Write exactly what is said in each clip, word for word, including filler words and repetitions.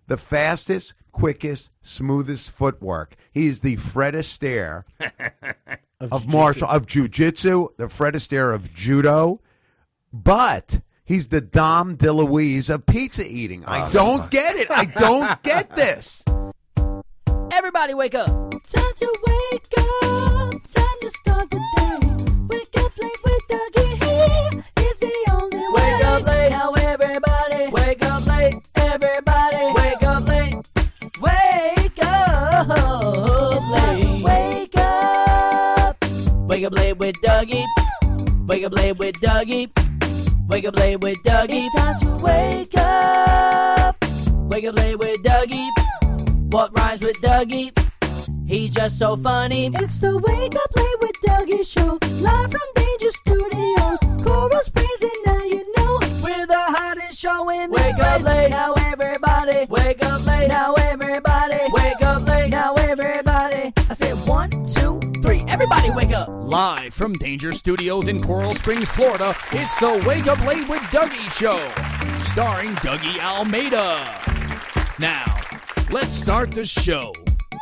the fastest, quickest, smoothest footwork. He's the Fred Astaire of, of martial, of jiu-jitsu, the Fred Astaire of judo, but he's the Dom DeLuise of pizza eating. I oh, don't fuck. get it. I don't get this. Everybody wake up. Time to wake up. Time to start the day. Wake up late with Dougie. He is the only way. Wake up late. Now everybody. Wake up late. Everybody. Wake up late. Wake up late. Wake up. Wake up late with Dougie. Wake up late with Dougie. Wake up late with Dougie. It's time to wake up. Wake up late with Dougie. What rhymes with Dougie? He's just so funny. It's the Wake Up Late with Dougie show. Live from Danger Studios. Coral Springs and now you know. We're the hottest show in this Wake place. up late. Now everybody. Wake up late. Now everybody. Wake up late. Now everybody. I said one, two, three. Everybody wake up. Live from Danger Studios in Coral Springs, Florida, it's the Wake Up Late with Dougie show. Starring Dougie Almeida. Now, let's start the show.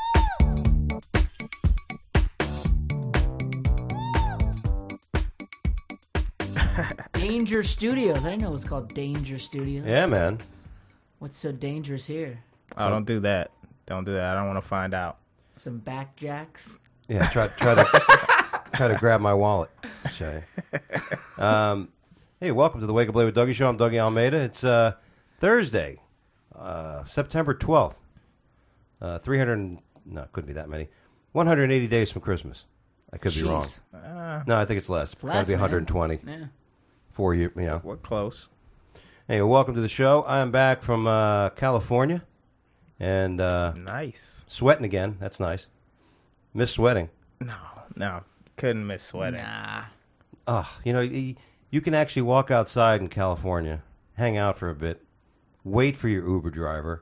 Danger Studios. I didn't know it was called Danger Studios. Yeah, man. What's so dangerous here? Oh, don't do that. Don't do that. I don't want to find out. Some backjacks. Yeah, try try to try to grab my wallet, Shay. Um, hey, welcome to the Wake Up Late with Dougie show. I'm Dougie Almeida. It's uh, Thursday, uh, September twelfth. Uh, three hundred, no, it couldn't be that many. one hundred eighty days from Christmas. I could Jeez. be wrong. Uh, No, I think it's less. It's got to be one hundred twenty. Man. Yeah. Four years, you know. We're close. Hey, welcome to the show. I am back from uh, California, and uh, Nice. sweating again. That's nice. Miss sweating. No, no. Couldn't miss sweating. Nah. Oh, you know, you, you can actually walk outside in California, hang out for a bit, wait for your Uber driver,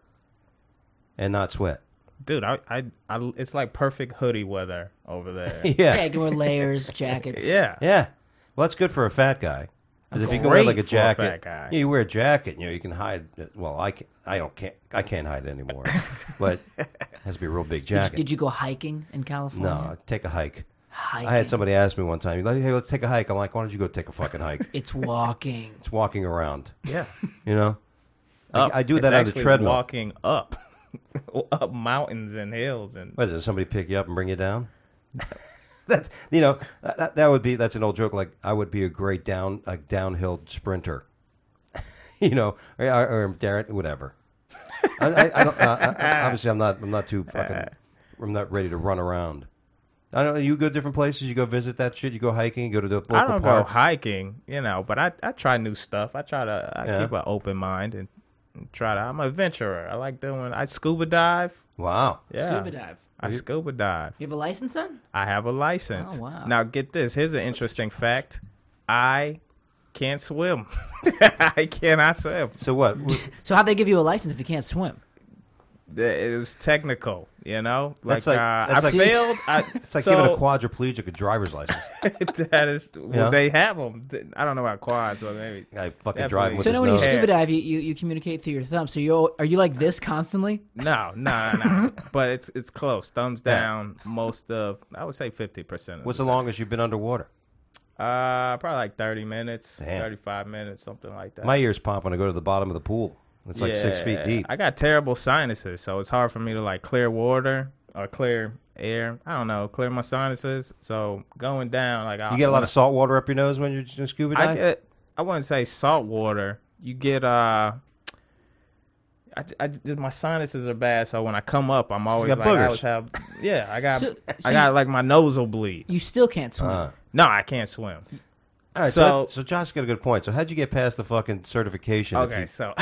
and not sweat. Dude, I, I, I, it's like perfect hoodie weather over there. Yeah. Yeah, you can wear layers, jackets. Yeah. Yeah. Well, that's good for a fat guy. Because if you can Great wear like a for a jacket, fat guy. yeah, you wear a jacket, you know, you can hide. it. Well, I can, I don't can't I can't hide it anymore. But it has to be a real big Did you, jacket. did you go hiking in California? No, take a hike. Hiking. I had somebody ask me one time, like, "Hey, let's take a hike." I'm like, "Why don't you go take a fucking hike?" It's walking. It's walking around. Yeah. You know, Up. I, I do It's that on the actually treadmill. walking up. Up mountains and hills. and What is it? Somebody pick you up and bring you down? That's you know that that would be that's an old joke. Like I would be a great down a downhill sprinter, you know, or, or Darren, whatever. I, I, I don't. Uh, I, obviously, I'm not. I'm not too fucking. I'm not ready to run around. I don't know. You go different places. You go visit that shit. You go hiking. You go to the local I don't parks. go hiking, you know, but I, I try new stuff. I try to I Yeah. keep an open mind and, and try to. I'm an adventurer. I like doing. I scuba dive. Wow. Yeah. Scuba dive. I scuba dive. You have a license then? I have a license. Oh, wow. Now get this. Here's an interesting fact. I can't swim. I cannot swim. So what? So how'd they give you a license if you can't swim? It was technical, you know. Like, That's like- uh, that's I like- failed. I, It's like so, giving a quadriplegic a driver's license. that is. Well, know? they have them. I don't know about quads, but maybe. I fucking Definitely. driving with So his now when you nose. Yeah. scuba dive, you, you, you communicate through your thumb. So you are you like this constantly? No, no, no, no. But it's it's close. Thumbs Yeah. down. Most of I would say fifty percent. What's the longest you've been underwater? Uh, probably like thirty minutes, Damn. thirty-five minutes, something like that. My ears pop when I go to the bottom of the pool. It's like six feet Yeah. deep. I got terrible sinuses, so it's hard for me to like clear water or clear air. I don't know, clear my sinuses. So going down, like I, You get a lot of salt water up your nose when you're just scuba I diving? get. I wouldn't say salt water. You get uh. I, I, my sinuses are bad, so when I come up, I'm always got like, I boogers. always have, yeah, I got, So- I so got you- like my nose will bleed. You still can't swim. Uh, No, I can't swim. all right, so, So- so Josh got a good point. So how'd you get past the fucking certification? if Okay, you- so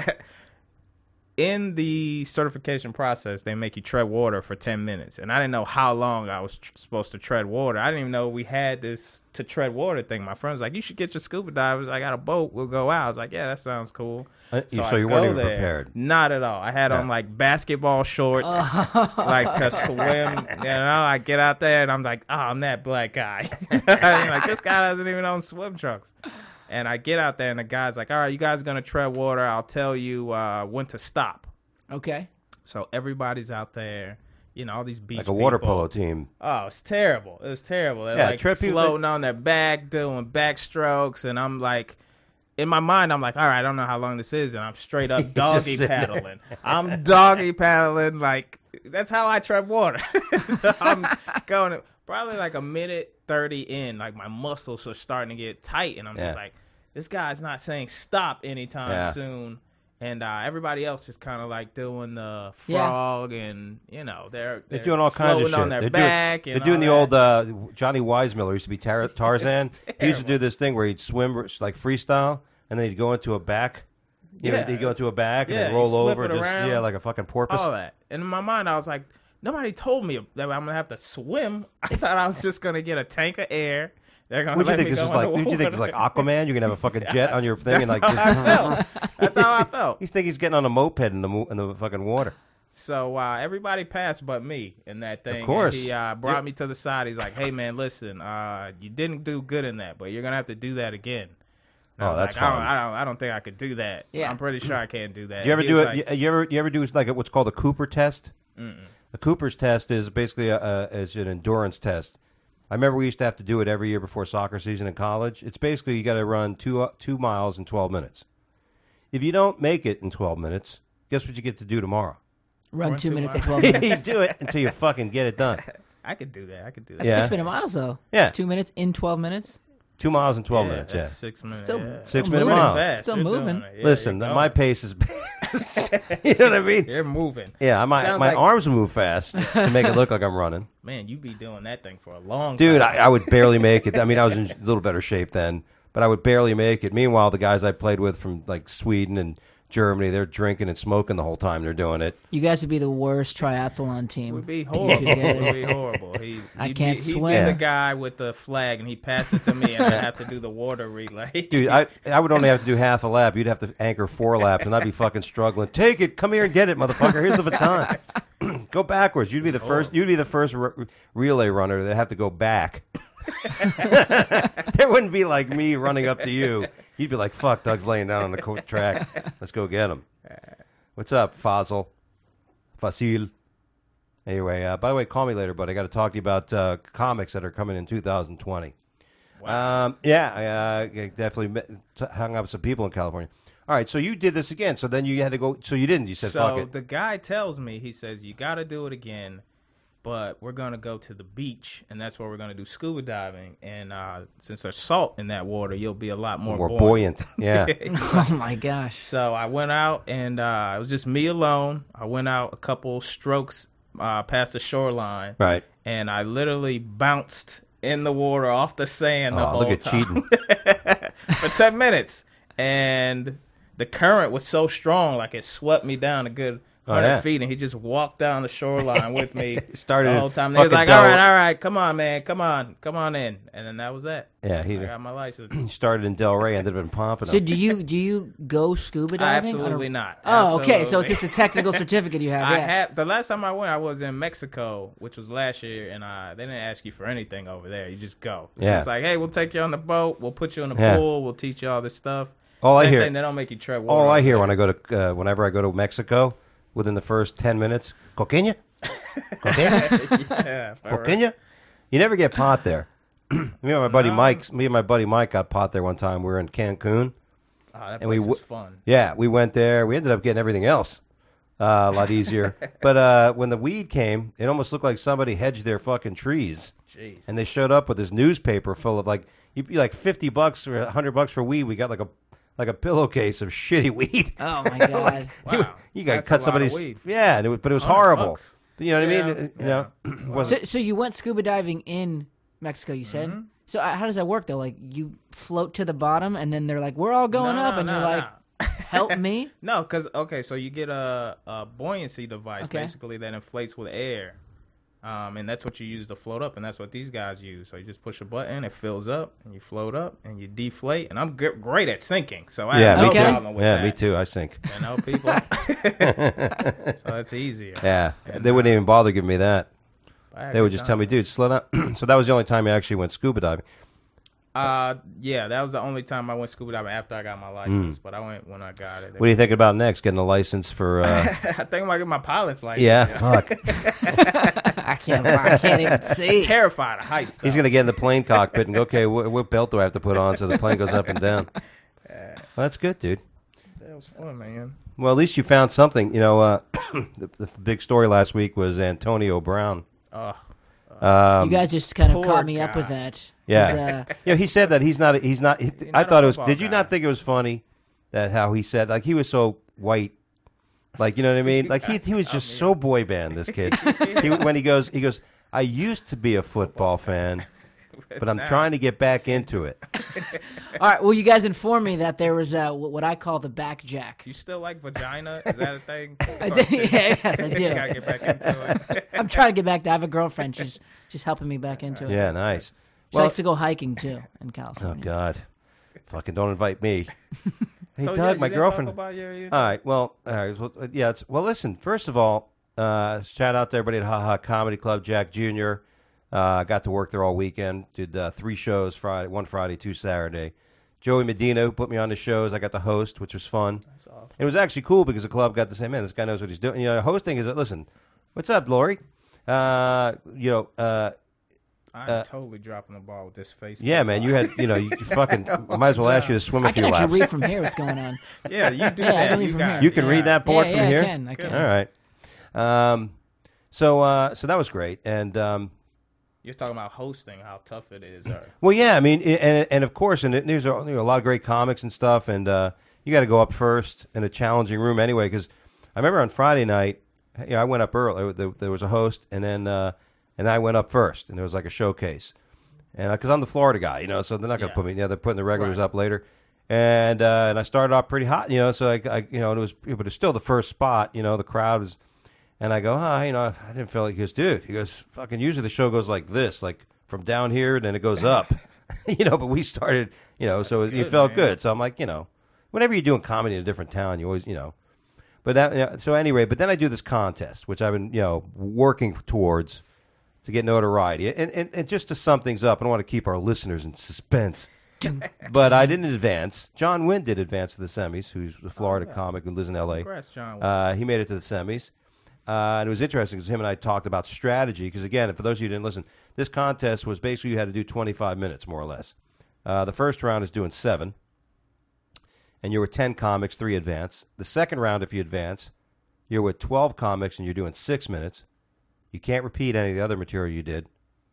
in the certification process, they make you tread water for ten minutes. And I didn't know how long I was tr- supposed to tread water. I didn't even know we had this to tread water thing. My friend's like, you should get your scuba divers. I got a boat. We'll go out. I was like, yeah, that sounds cool. Uh, you- so I you weren't go even there. prepared. Not at all. I had on Yeah. like basketball shorts, like to swim. You know, I get out there and I'm like, oh, I'm that black guy. I'm like, this guy doesn't even own swim trunks. And I get out there and the guy's like, all right, you guys are going to tread water. I'll tell you uh, when to stop. Okay. So everybody's out there. You know, all these beach Like a water people. polo team. Oh, it's terrible. It was terrible. They're Yeah, like trip people- floating on their back, doing backstrokes, and I'm like, in my mind, I'm like, all right, I don't know how long this is, and I'm straight up just doggy sitting there. paddling. I'm doggy paddling, like that's how I tread water. So I'm going probably like a minute thirty in, like my muscles are starting to get tight, and I'm just Yeah. like, this guy's not saying stop anytime Yeah. soon. And uh, everybody else is kind of like doing the Yeah. frog, and you know they're They're doing all kinds of floating shit. on their they're back. doing, and they're doing all the that. old uh, Johnny Weissmuller used to be Tar- Tarzan. He used to do this thing where he'd swim like freestyle, and then he'd go into a back. You know, Yeah. he'd go into a back and Yeah, then you roll flip over, it just around. yeah, like a fucking porpoise. all that. And in my mind, I was like, nobody told me that I'm gonna have to swim. I thought I was just gonna get a tank of air. They're gonna What do you let think me this go is like? in the What do you think this is like water. Aquaman? You're gonna have a fucking jet on your thing and like. That's how I just- felt. That's how I felt. He's thinking he's getting on a moped in the mo- in the fucking water. So uh, everybody passed but me in that thing. Of course. And he uh, brought me to the side. He's like, "Hey man, listen, uh, you didn't do good in that, but you're gonna have to do that again." And I Oh, was that's like, I don't, fine. I don't, I don't think I could do that. Yeah. I'm pretty sure I can't do that. Do you ever He do was it? like, you, you ever you ever do like a, what's called a Cooper test? Mm-mm. A Cooper's test is basically a, a is an endurance test. I remember we used to have to do it every year before soccer season in college. It's basically you got to run two uh, two miles in twelve minutes. If you don't make it in twelve minutes, guess what you get to do tomorrow? Run Run two two minutes and miles. twelve minutes. You do it until you fucking get it done. I could do that. I could do that. That's Yeah. six minute miles though. Yeah. Two minutes in twelve minutes. Two miles in twelve Yeah, minutes. that's Yeah. six minutes. Still- yeah. Six still minute moving. miles. Fast. Still You're doing moving. it. Yeah, Listen, you're my going. pace is. You know what I mean? You're moving. Yeah, my Sounds my like- arms move fast to make it look like I'm running. Man, you be doing that thing for a long Dude, time. I, I would barely make it. I mean, I was in a little better shape then, but I would barely make it. Meanwhile, the guys I played with from like Sweden and Germany, they're drinking and smoking the whole time they're doing it. You guys would be the worst triathlon team. would be You two horrible. together. It would be horrible. He, I he'd can't be, he'd swim. be Yeah. the guy with the flag, and he pass it to me, and I have to do the water relay. Dude, I I would only have to do half a lap. You'd have to anchor four laps, and I'd be fucking struggling. Take it, come here and get it, motherfucker. Here's the baton. Go backwards. You'd be the first. You'd be the first re- relay runner that have to go back. There wouldn't be like me running up to you. You'd be like, "Fuck, Doug's laying down on the co- track. Let's go get him." What's up, Fazil? Fasil. Anyway, uh, by the way, call me later, but I got to talk to you about uh, comics that are coming in two thousand twenty. Wow. Um, yeah, I, uh, I definitely met, t- hung out with some people in California. All right, so you did this again. So then you had to go. So you didn't. You said, "Fuck so it." the guy tells me, he says, you got to do it again, but we're going to go to the beach, and that's where we're going to do scuba diving. And uh, since there's salt in that water, you'll be a lot more, More buoyant. Yeah. Oh my gosh. So I went out, and uh, it was just me alone. I went out a couple strokes uh, past the shoreline, Right. and I literally bounced in the water off the sand the Oh, whole look at time cheating. for ten minutes. And the current was so strong, like it swept me down a good Oh, hundred yeah. feet, and he just walked down the shoreline with me Started the in whole time. And he was fucking like, "All Del- right, all right, come on, man, come on, come on in." And then that was that. Yeah, he I got my license. he started in Delray, ended up in Pompano. So do you do you go scuba diving? on a- Absolutely not. Oh, okay. So it's Absolutely. just a technical certificate you have. I Yeah. had the last time I went, I was in Mexico, which was last year, and uh, they didn't ask you for anything over there. You just go. Yeah. It's like, hey, we'll take you on the boat, we'll put you in the Yeah. pool, we'll teach you all this stuff. All I Same hear- thing, they don't make you tread water. All I over hear there. when I go to, uh, whenever I go to Mexico, within the first ten minutes, coqueña, coqueña, yeah, all right. coqueña. You never get pot there. me and my buddy No. Mike, me and my buddy Mike got pot there one time. We were in Cancun. Oh, that And we place is w- fun. Yeah, we went there. We ended up getting everything else uh, a lot easier. But uh, when the weed came, it almost looked like somebody hedged their fucking trees. Jeez. And they showed up with this newspaper full of like, you'd be like fifty bucks or a hundred bucks for weed. We got like a like a pillowcase of shitty weed. Oh my god. you, Wow. you got That's cut a lot of somebody's weed. yeah, and it was, but it was one hundred horrible. bucks. You know what Yeah, I mean? You know, it wasn't- So, so you went scuba diving in Mexico, you said? Mm-hmm. So uh, how does that work though? Like you float to the bottom, and then they're like, "We're all going No, up," no, and no, you're like, no. "Help me!" No, because okay, so you get a, a buoyancy device Okay. basically that inflates with air, um, and that's what you use to float up, and that's what these guys use. So you just push a button, it fills up, and you float up, and you deflate. And I'm g- great at sinking, so I yeah, have no me Okay. problem too. with Yeah, that. me too. I think. You know, people. So it's easier. Yeah, And, they wouldn't even bother giving me that. I had They a would good just tell me, time. dude, slow down. So that was the only time I actually went scuba diving. Uh, yeah, that was the only time I went scuba diving after I got my license. But I went when I got it. What do you think about next? Getting a license for? Uh... I think I might get my pilot's license. yeah, fuck. I can't. I can't even see. Terrified of heights. He's gonna get in the plane cockpit and go, okay, what, what belt do I have to put on so the plane goes up and down? Well, that's good, dude. That was fun, man. Well, at least you found something. You know, uh, the, the big story last week was Antonio Brown. Oh, Um, You guys just kind of Poor caught me up guy. with that. Yeah. 'Cause, uh, yeah, he said that he's not. He's not. He, He's I not a thought it was. football Did you guy. not think it was funny that how he said like he was so white, like you know what I mean? Like he he was just so boy band. This kid. he, when he goes, he goes. I used to be a football fan, but I'm trying to get back into it. all right. Well, you guys informed me that there was uh, wh- what I call the back jack. You still like vagina? Is that a thing? I do. Yeah, yes, I You do. gotta get back into it. I'm trying to get back to. I have a girlfriend. She's she's helping me back into it. Yeah, nice. She likes to go hiking too in Oh California. God, fucking don't invite me. Hey So, Doug, yeah, you my didn't girlfriend. Talk about your, your All right. Well, all right. Well, uh, yeah. It's, well, listen. First of all, uh, shout out to everybody at Ha Ha Comedy Club. Jack Junior I uh, got to work there all weekend. Did uh, three shows Friday, one Friday, two Saturday. Joey Medina, who put me on the shows, I got to host, which was fun. That's awesome. It was actually cool because the club got to say, man, this guy knows what he's doing. You know, hosting is, listen, what's up, Lori? Uh, you know, uh, I'm Uh, totally dropping the ball with this Facebook. yeah, man, you had, you know, you, you fucking might as well ask you to swim a I few can actually laps. read from here what's going on. Yeah, you do Yeah, I that. can read you from got here. it. You can yeah. read that board yeah, from yeah, here? I can. I can. All right. Um, so, uh, so that was great. And, um, You're talking about hosting, how tough it is. Or, well, yeah, I mean, i- and and of course, and it- there's a, you know, a lot of great comics and stuff, and uh, you got to go up first in a challenging room anyway. Because I remember on Friday night, you know, I went up early. There, there was a host, and then uh, and I went up first, and there was like a showcase, and because I'm the Florida guy, you know, so they're not going to Yeah. put me. You know, they're putting the regulars Right. up later, and uh, and I started off pretty hot, you know, so I, I you know, it was, but it's still the first spot, you know, the crowd is, and I go, oh, you know, I didn't feel like he goes, dude, he goes, fucking. Usually the show goes like this, like. From down here, then it goes up, you know. But we started, you know, so it, it good, felt man. good. So I'm like, you know, whenever you're doing comedy in a different town, you always, you know. But that, you know, so anyway, but then I do this contest, which I've been, you know, working towards to get notoriety, and and, and just to sum things up, I don't want to keep our listeners in suspense. But I didn't advance. John Wynn did advance to the semis, who's a Florida comic who lives in L A. Congrats, John. Uh, he made it to the semis. Uh, and it was interesting because him and I talked about strategy. Because, again, for those of you who didn't listen, this contest was basically you had to do twenty-five minutes, more or less. Uh, the first round is doing seven. And you're with ten comics, three advance. The second round, if you advance, you're with twelve comics and you're doing six minutes. You can't repeat any of the other material you did.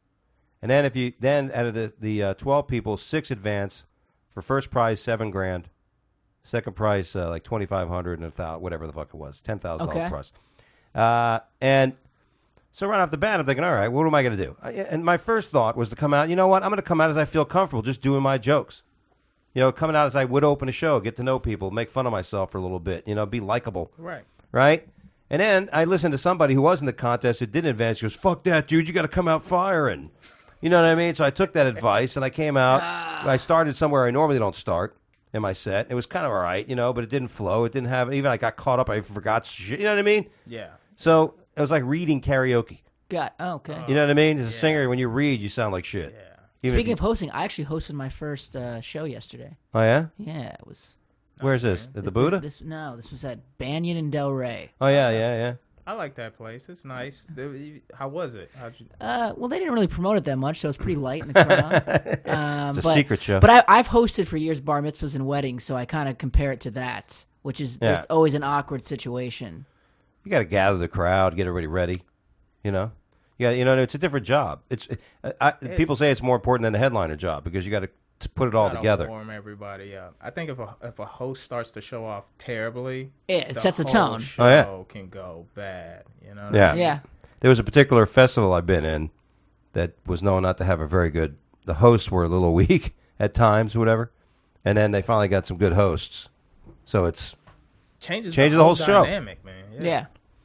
And then if you then out of the, the uh, twelve people, six advance for first prize, seven grand. Second prize, uh, like twenty-five hundred and a thousand, whatever the fuck it was, ten thousand Okay. dollars prize. Uh, and so right off the bat, I'm thinking, all right, what am I going to do? I, and my first thought was to come out, you know what? I'm going to come out as I feel comfortable, just doing my jokes. You know, coming out as I would open a show, get to know people, make fun of myself for a little bit, you know, be likable, right. right? And then I listened to somebody who was in the contest who didn't advance. He goes, fuck that, dude. You got to come out firing. You know what I mean? So I took that advice, and I came out. I started somewhere I normally don't start in my set. It was kind of all right, you know, but it didn't flow. It didn't have, even I got caught up. I forgot shit. You know what I mean? Yeah. So it was like reading karaoke. Got oh, okay. You know what I mean? As a singer, when you read, you sound like shit. Yeah. Even if Speaking you- of hosting, I actually hosted my first uh, show yesterday. oh, yeah? Yeah, it was. Where's this? At the this- Buddha? This no, this was at Banyan and Del Rey. Oh, yeah, yeah, yeah. I like that place. It's nice. The- How was it? How'd you? Uh, well, they didn't really promote it that much, so it was pretty light in the crowd. um, It's a but, secret show. But I, I've hosted for years bar mitzvahs and weddings, so I kind of compare it to that, which is Yeah. it's always an awkward situation. You got to gather the crowd, get everybody ready. You know, you got you know it's a different job. It's, I, I, people say it's more important than the headliner job because you got to put it all Gotta together. Warm everybody up. I think if a if a host starts to show off terribly, Yeah, it the sets a whole tone. Show Oh, yeah. can go bad. You know. What Yeah. I mean? Yeah. There was a particular festival I've been in that was known not to have a very good. The hosts were a little weak at times, whatever, and then they finally got some good hosts. So it's Changes, Changes the the whole, whole show. dynamic, man. Yeah.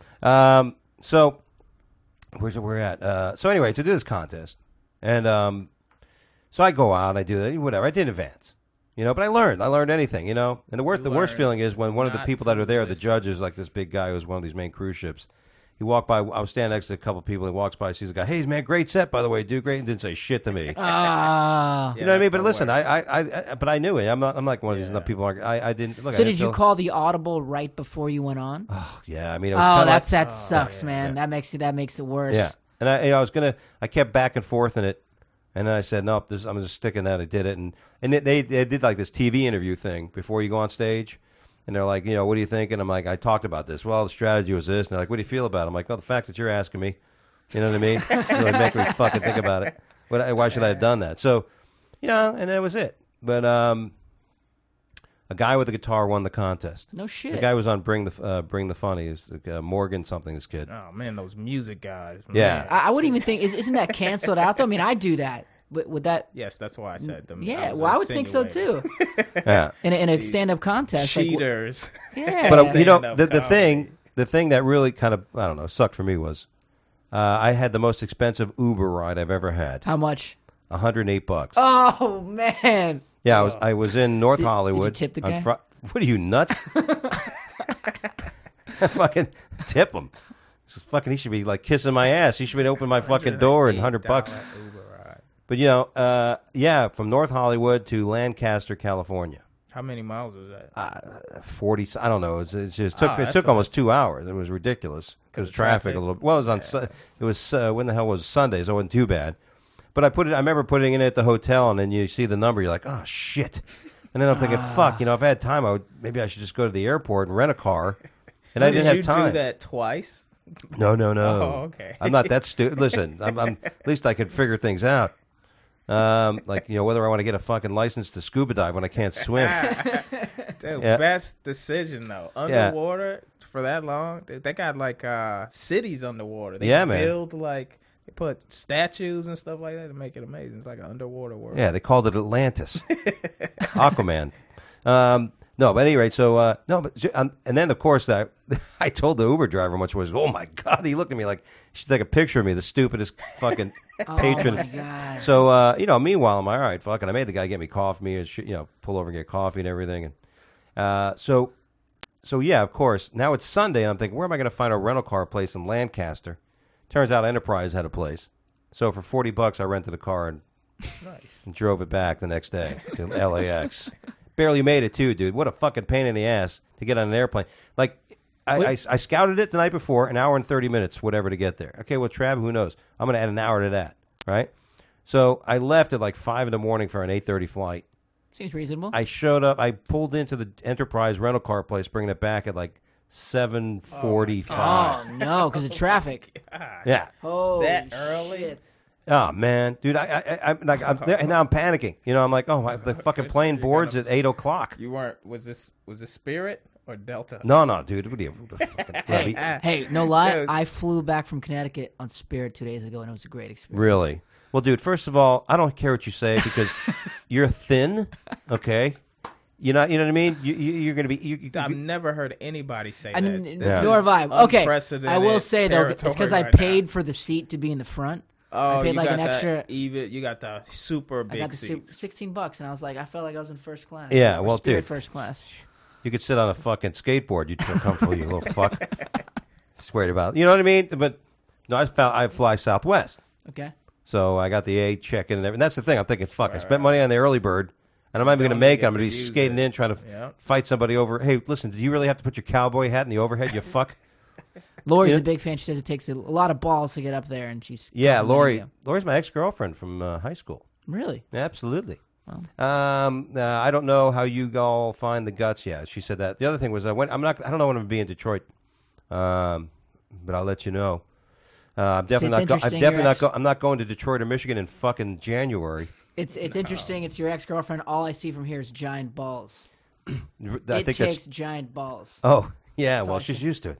Um, so where's it we're at? Uh, so anyway, to do this contest, and um, so I go out, I do that, whatever. I did advance, you know, but I learned. I learned anything, you know. And the worst, You the worst learn feeling is when one of the not people that to are there, the listen. judges, like this big guy who's one of these main cruise ships, He walked by. I was standing next to a couple of people. He walks by, sees a guy. Hey, man, great set, by the way, dude. Great, and didn't say shit to me. Ah. You know what I mean? But listen, I, I, I, but I knew it. I'm not. I'm like one of these Yeah. people. Are, I, I didn't. Look, So I did didn't you feel- call the audible right before you went on? Oh, yeah. I mean, it was Oh, kinda that's like, that sucks, man. That makes it that makes it worse. yeah. And I, you know, I was gonna. I kept back and forth in it, and then I said, nope. This, I'm just sticking that. I did it, and and it, they they did like this T V interview thing before you go on stage. And they're like, you know, what do you think? And I'm like, I talked about this. Well, the strategy was this. And they're like, what do you feel about it? I'm like, well, the fact that you're asking me, you know what I mean? Really make me fucking think about it. What, why should I have done that? So, you know, and that was it. But um, a guy with a guitar won the contest. No shit. The guy was on Bring the uh, Bring the Funny. Is uh, Morgan something, this kid. Oh man, those music guys. Man. Yeah. I, I wouldn't even think is isn't that canceled out though? I mean, I do that. Would, would that? Yes, that's why I said them. Yeah. was Well, I would think so too. insinuating. Yeah. In a, in a These stand-up contest. like, wh- Cheaters. yeah. But, uh, you know, Stand-up the, the comedy. thing the thing that really kind of, I don't know, sucked for me was uh, I had the most expensive Uber ride I've ever had. How much? one hundred eight bucks. Oh man. Yeah, I was I was in North Did- did you Hollywood. tip the on guy? Fri- what are you nuts? Fucking tip him. This is fucking. He should be like kissing my ass. He should be opening my fucking door and hundred bucks. Uber ride. But you know, uh, yeah, from North Hollywood to Lancaster, California, How many miles is that? uh, forty. I don't know. It's, it's just took Ah, it that's took a- almost two hours. It was ridiculous because of traffic, traffic? a little. Well, it was on. Su- It was uh, when the hell was it? Sunday, so it wasn't too bad. But I put it. I remember putting it at the hotel, and then you see the number. You're like, oh shit. And then I'm thinking, Ah. fuck. You know, if I had time, I would maybe I should just go to the airport and rent a car. And I Did didn't you have time. do that twice? No, no, no. Oh, okay. I'm not that stupid. Listen, I'm, I'm at least I could figure things out. Um, like you know, whether I want to get a fucking license to scuba dive when I can't swim. Dude, Yeah. best decision though. Yeah. Underwater for that long. Dude, they got like uh cities underwater. They Yeah, man. build like they put statues and stuff like that to make it amazing. It's like an underwater world. Yeah, they called it Atlantis, Aquaman. Um, no, but at any rate, so uh, no, but um, and then of course that I told the Uber driver much was, oh my god, he looked at me like he should take a picture of me, the stupidest fucking patron. Oh my god. So uh, you know, meanwhile, I'm like, all right, fucking, I made the guy get me coffee, me and shit, you know, pull over and get coffee and everything, and uh, so so yeah, of course. Now it's Sunday, and I'm thinking, where am I going to find a rental car place in Lancaster? Turns out Enterprise had a place, so for forty bucks, I rented a car and, and drove it back the next day to L A X. Barely made it too, dude. What a fucking pain in the ass to get on an airplane. Like, I, I, I scouted it the night before, an hour and thirty minutes, whatever, to get there. Okay, well, Trav, who knows? I'm going to add an hour to that, right? So I left at like five in the morning for an eight thirty flight. Seems reasonable. I showed up. I pulled into the Enterprise rental car place, bringing it back at like seven forty-five. Oh no, because of traffic. Yeah. Oh, That early? Shit. Oh man, dude, I, I, I'm like, I'm there, and now I'm panicking. You know, I'm like, oh, my, the fucking plane You're boards gonna- at eight o'clock. You weren't. Was this was this Spirit or Delta? No, no, dude, what are you? what the fucking- Hey, really? hey, no lie. Yes. I flew back from Connecticut on Spirit two days ago, and it was a great experience. Really? Well, dude, first of all, I don't care what you say because you're thin. Okay, you know, you know what I mean. You, you, you're gonna be. You, you, I've never heard anybody say I, that. n- This Yeah. Nor is have I. Okay, unprecedented I will say though, it's because I territory right now. paid for the seat to be in the front. Oh, I paid you like got an the extra. even. You got the super I big got the su- seats. sixteen bucks, and I was like, I felt like I was in first class. Yeah, Or well, Spirit dude. first class. you could sit on a fucking skateboard. You'd feel comfortable. You little fuck. Just worried about. You know what I mean? But no, I found I fly Southwest. Okay. So I got the A check-in and everything. That's the thing. I'm thinking, fuck, I spent money on the early bird, and I'm not even going to Don't make it. get I'm going to to be use skating it. in, trying to f- Yeah. fight somebody over. Hey, listen, do you really have to put your cowboy hat in the overhead, you fuck? Lori's Yeah. a big fan. She says it takes a, a lot of balls to get up there, and she's Yeah, complimenting Lori. you. Lori's my ex-girlfriend from uh, high school. Really? Absolutely. Um, uh, I don't know how you all find the guts. Yeah, she said that. The other thing was I went. I'm not. I don't know when I'm gonna be in Detroit, um, but I'll let you know. Uh, I'm definitely It's not. Go- I'm interesting, definitely your not. ex- Go- I'm not going to Detroit or Michigan in fucking January. It's it's interesting. It's your ex girlfriend. All I see from here is giant balls. I it think takes that's. giant balls. Oh yeah. all Well, I she's see. used to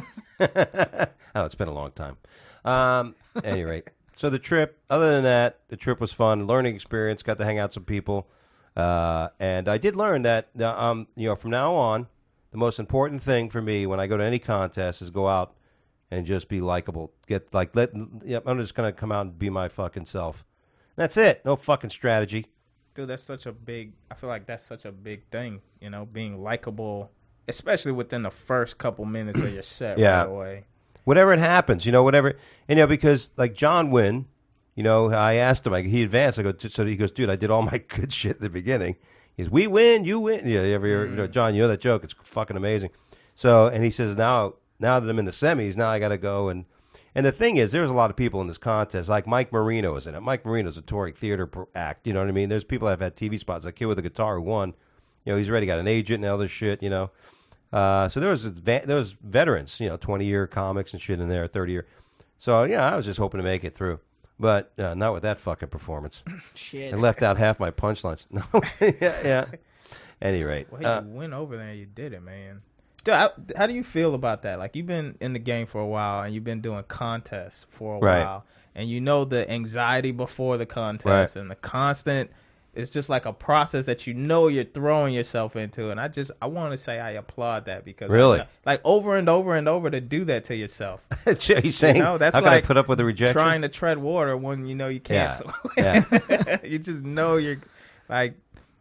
it. Oh, it's been a long time. Um, at any rate, so the trip. Other than that, the trip was fun. Learning experience. Got to hang out with some people. Uh, and I did learn that, uh, um, you know, from now on, the most important thing for me when I go to any contest is go out and just be likable. Get like, let. Yep, I'm just gonna come out and be my fucking self. That's it. No fucking strategy. Dude, that's such a big. I feel like that's such a big thing. You know, being likable, especially within the first couple minutes of your set. Yeah. Right away. whatever it happens, you know, whatever, and, you know, because like John Wynn, you know, I asked him, like, he advanced. I go, so he goes, dude, I did all my good shit at the beginning. He's, we win, you win. Yeah, you ever hear, you know, John, you know that joke? It's fucking amazing. So, and he says, now, now that I'm in the semis, now I got to go and. And the thing is, there's a lot of people in this contest. Like Mike Marino is in it. Mike Marino's a touring theater pro- act. You know what I mean? There's people that have had T V spots. That kid with a guitar who won. You know, he's already got an agent and other shit. You know, uh, so there was va- there was veterans. You know, twenty year comics and shit in there, thirty year. So yeah, I was just hoping to make it through, but uh, not with that fucking performance. Shit. I left out half my punchlines. No, yeah, yeah. Any rate, Well, uh, you went over there and you did it, man. Dude, how, how do you feel about that? Like, you've been in the game for a while, and you've been doing contests for a Right. while, and you know the anxiety before the contest Right. and the constant. It's just like a process that you know you're throwing yourself into, and I just I want to say I applaud that because Really? like over and over and over to do that to yourself. he's saying, You know, that's how can like I put up with the rejection? Trying to tread water when you know you can't. Yeah. So Yeah. you just know you're like.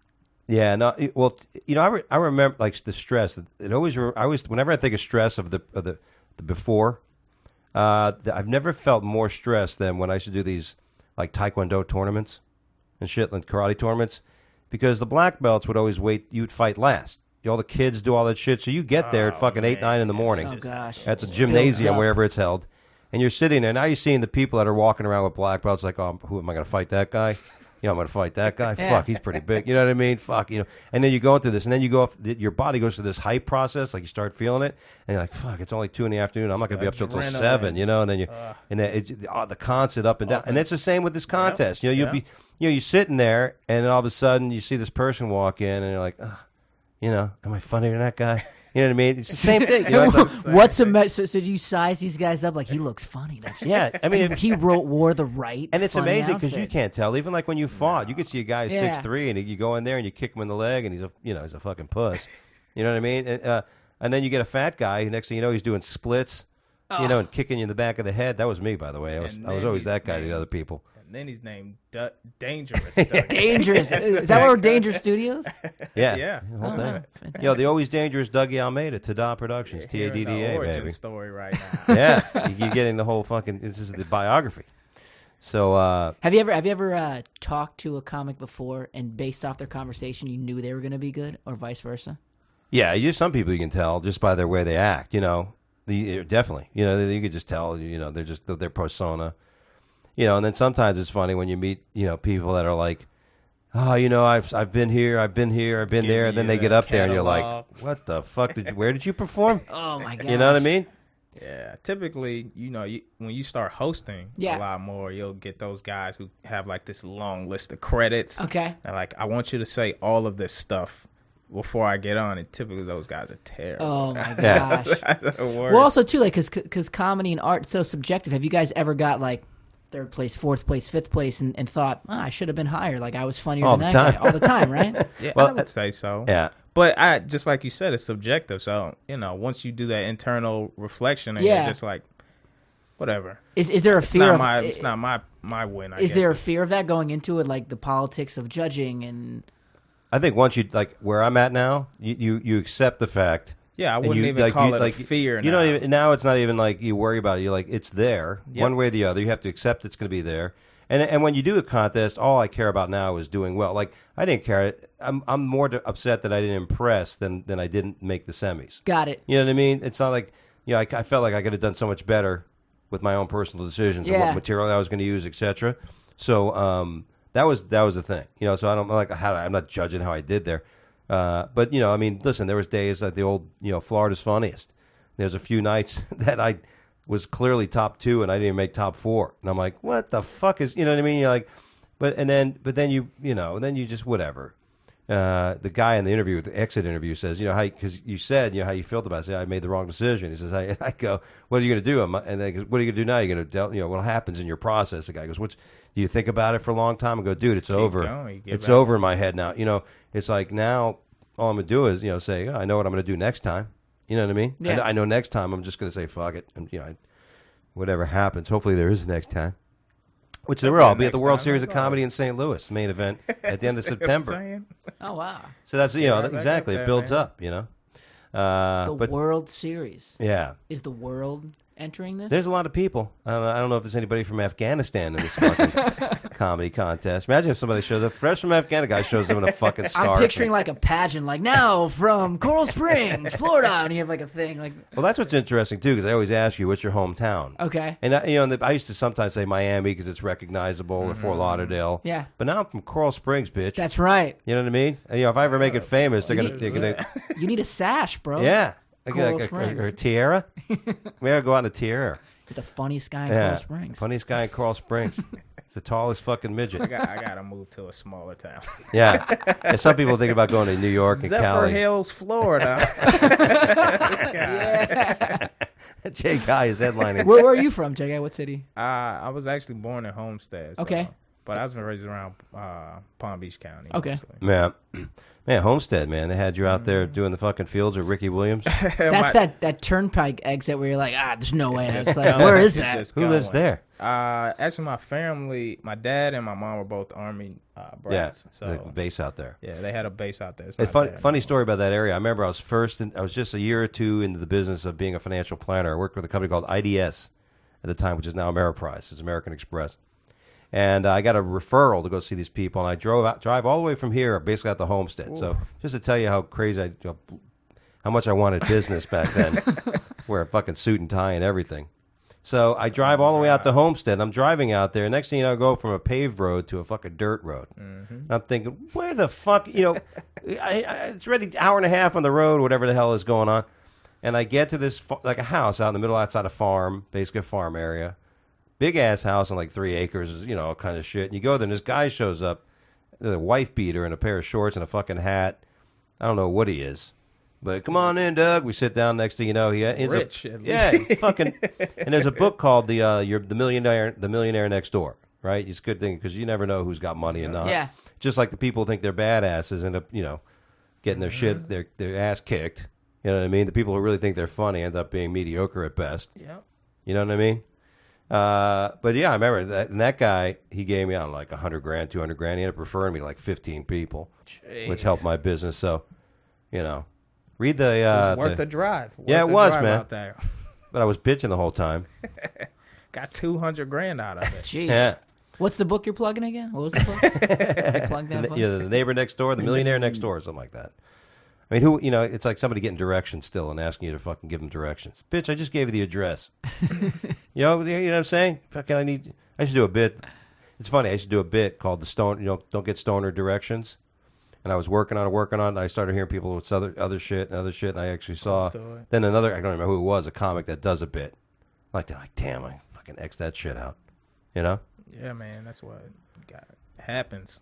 Yeah, no. it- Well, you know, I, re- I remember like the stress. It, it always, re- I always, whenever I think of stress of the of the, the before, uh, the, I've never felt more stress than when I used to do these like Taekwondo tournaments and shit, like karate tournaments, because the black belts would always wait. You'd fight last. All the kids do all that shit, so you get there at Oh, fucking eight, man. nine in the morning Oh gosh. at the Just gymnasium builds up. wherever it's held, and you're sitting there. Now you're seeing the people that are walking around with black belts, like, oh, who am I going to fight that guy? You know, I'm going to fight that guy. Yeah. Fuck, he's pretty big. You know what I mean? Fuck, you know. And then you go through this, and then you go off, your body goes through this hype process, like you start feeling it, and you're like, fuck, it's only two in the afternoon. I'm not going to be up till till Adrenaline. seven, you know. And then you, and then it, oh, the constant up and down, and it's the same with this contest. You know, you'll Yeah. be, you know, you're sitting there, and then all of a sudden you see this person walk in, and you're like, Ugh, you know, am I funnier than that guy? You know what I mean? It's the same thing. You know, it's like, What's a me- so, so do you size these guys up like he looks funny? That shit. yeah, I mean, he wrote wore the right and it's funny amazing because you outfit. can't tell. Even like when you fought, you could see a guy who's Yeah. six three, and you go in there and you kick him in the leg, and he's a you know he's a fucking puss. You know what I mean? And, uh, and then you get a fat guy. Next thing you know, he's doing splits. You know, and kicking you in the back of the head. That was me, by the way. I was And I was then always he's that guy to named- the other people. And then he's named D- Dangerous. Doug. Dangerous. Is that where we're Dangerous Studios? Yeah, Yeah. the whole Oh, thing. fantastic. Yo, the always dangerous Dougie Almeida, Tada Productions, T A D Hearing D the A, origin baby. story right now. Yeah, you- you're getting the whole fucking. This is the biography. So, uh, Have you ever have you ever uh, talked to a comic before and based off their conversation you knew they were going to be good, or vice versa? yeah, you some people you can tell just by their way they act. You know, the definitely. You know, you could just tell. You know, they're just their persona. You know, and then sometimes it's funny when you meet you know people that are like, oh, you know, I've I've been here, I've been here, I've been Give there. you And then they that get up there and you're like, catalog. what the fuck did you? Where did you perform? Oh my god! You know what I mean? Yeah, typically, you know, you, when you start hosting Yeah. a lot more, you'll get those guys who have like this long list of credits. Okay. And like, I want you to say all of this stuff before I get on. And typically, those guys are terrible. Oh my Yeah. gosh! That's the worst. Well, also too, like, cause, cause comedy and art is so subjective. Have you guys ever got like third place, fourth place, fifth place, and, and thought, oh, I should have been higher? Like I was funnier All than the that time. guy all the time, right? yeah, well, I would say so. Yeah. But I just like you said, it's subjective. So you know, once you do that internal reflection, and Yeah. you're just like, whatever. Is is there a It's fear not of? my. It's not my my win. I is guess. there a fear of that going into it, like the politics of judging and? I think once you like where I'm at now, you you, you accept the fact. Yeah, I and wouldn't you, even like, call you, it like, a fear. You now. don't even now. It's not even like you worry about it. You're like it's there, Yep. one way or the other. You have to accept it's going to be there. And and when you do a contest, all I care about now is doing well. Like I didn't care. I'm I'm more d- upset that I didn't impress than than I didn't make the semis. Got it. You know what I mean? It's not like you know. I, I felt like I could have done so much better with my own personal decisions and Yeah. what material I was going to use, et cetera. So um, that was that was the thing. You know. So I don't like how I'm not judging how I did there. Uh, but you know, I mean, listen. There was days like the old, you know, Florida's Funniest. There's a few nights that I was clearly top two and I didn't even make top four, and I'm like, what the fuck is, you know what I mean? You're like, but and then but then you you know then you just whatever. Uh, the guy in the interview, the exit interview, says, you know, how because you said, you know, how you felt about it. I say, I made the wrong decision. He says, I, I go, what are you going to do? I'm- And they goes, what are you going to do now? You're going to, you know, what happens in your process? The guy goes, what's, do you think about it for a long time? I go, dude, it's Keep over. going. You give It's up. over in my head now. You know, it's like now all I'm going to do is, you know, say, oh, I know what I'm going to do next time. You know what I mean? I Yeah. know- I, know next time I'm just going to say, fuck it. And, you know, I, whatever happens, hopefully there is next time. Which there will. I'll be at the next World time, Series of that's all. Comedy in Saint Louis, main event at the end of See what I'm September. saying? Oh wow! So that's you know Yeah, back exactly up it there, builds man. up, you know. Uh, The but World Series yeah, is the world entering this? There's a lot of people. I don't know, I don't know if there's anybody from Afghanistan in this fucking comedy contest. Imagine if somebody shows up fresh from Afghanistan, a guy shows up in a fucking scarf. I'm picturing like a pageant, like now from Coral Springs, Florida, and you have like a thing like. Well, that's what's interesting too, because I always ask you, "What's your hometown?" Okay. And I, you know, and the, I used to sometimes say Miami because it's recognizable, or Fort Lauderdale. Yeah. But now I'm from Coral Springs, bitch. That's right. You know what I mean? And, you know, if I ever make it famous, they're gonna, they're gonna, You need a sash, bro. yeah. I Coral get, like, Springs. a, or a tiara. Maybe I'll go out in a tiara. With the funniest guy in Yeah. Coral Springs. Funniest guy in Coral Springs. It's the tallest fucking midget. I got, I got to move to a smaller town. Yeah. And some people think about going to New York and Zephyr Cali. Hills, Florida. This guy. Jay Guy is headlining. Where, where are you from, J K? What city? Uh, I was actually born in Homestead. So, Okay. But I was raised around uh, Palm Beach County. Okay. mostly. Man, man, Homestead, man. They had you out there doing the fucking fields with Ricky Williams. That's My- that, that turnpike exit where you're like, ah, there's no way. It's like, going. where is It's that? just Who lives going. there? Uh, actually, my family, my dad and my mom were both Army uh, brats. Yeah, So the base out there. yeah, they had a base out there. It's A not fun, there funny anymore. story about that area. I remember I was first, in, I was just a year or two into the business of being a financial planner. I worked with a company called I D S at the time, which is now Ameriprise. It's American Express. And uh, I got a referral to go see these people, and I drove out, drive all the way from here, basically out to Homestead. So just to tell you how crazy, I, you know, how much I wanted business back then, wear a fucking suit and tie and everything. So I drive all the way out to Homestead. I'm driving out there. Next thing you know, I go from a paved road to a fucking dirt road. Mm-hmm. And I'm thinking, where the fuck, you know, I, I, it's already hour and a half on the road, whatever the hell is going on. And I get to this, fa- like a house out in the middle outside a farm, basically a farm area. Big ass house on like three acres, you know, all kind of shit. And you go there and this guy shows up, a wife beater and a pair of shorts and a fucking hat. I don't know what he is. But come on in, Doug. We sit down. Next thing you know, he ends Rich, up, at yeah, he fucking. And there's a book called the uh, "You're the Millionaire, the Millionaire Next Door." Right? It's a good thing because you never know who's got money and not. Yeah. Just like the people think they're badasses end up, you know, getting their shit, their their ass kicked. You know what I mean? The people who really think they're funny end up being mediocre at best. Yep. You know what I mean? Uh, but yeah, I remember that. And that guy, he gave me on like a hundred grand, two hundred grand. He ended up referring me to like fifteen people, which helped my business. So, you know, read the. It Uh, was worth the- the drive. Worth Yeah, it the was, drive man. Out there. but I was bitching the whole time. Got two hundred grand out of it. Jeez. Yeah. What's the book you're plugging again? What was the book? You plugged that The, book? you know, the neighbor next door, the millionaire next door, or something like that. I mean, who, you know, it's like somebody getting directions still and asking you to fucking give them directions. Bitch, I just gave you the address. you know, you know what I'm saying? Fucking, I need, I should do a bit. It's funny, I should do a bit called the Stone, you know, Don't Get Stoner Directions. And I was working on it, working on it, and I started hearing people with other, other shit and other shit, and I actually saw, story. then another, I don't remember who it was, a comic that does a bit. Like, they're like, damn, I fucking X that shit out. You know? Yeah, man, that's what got happens.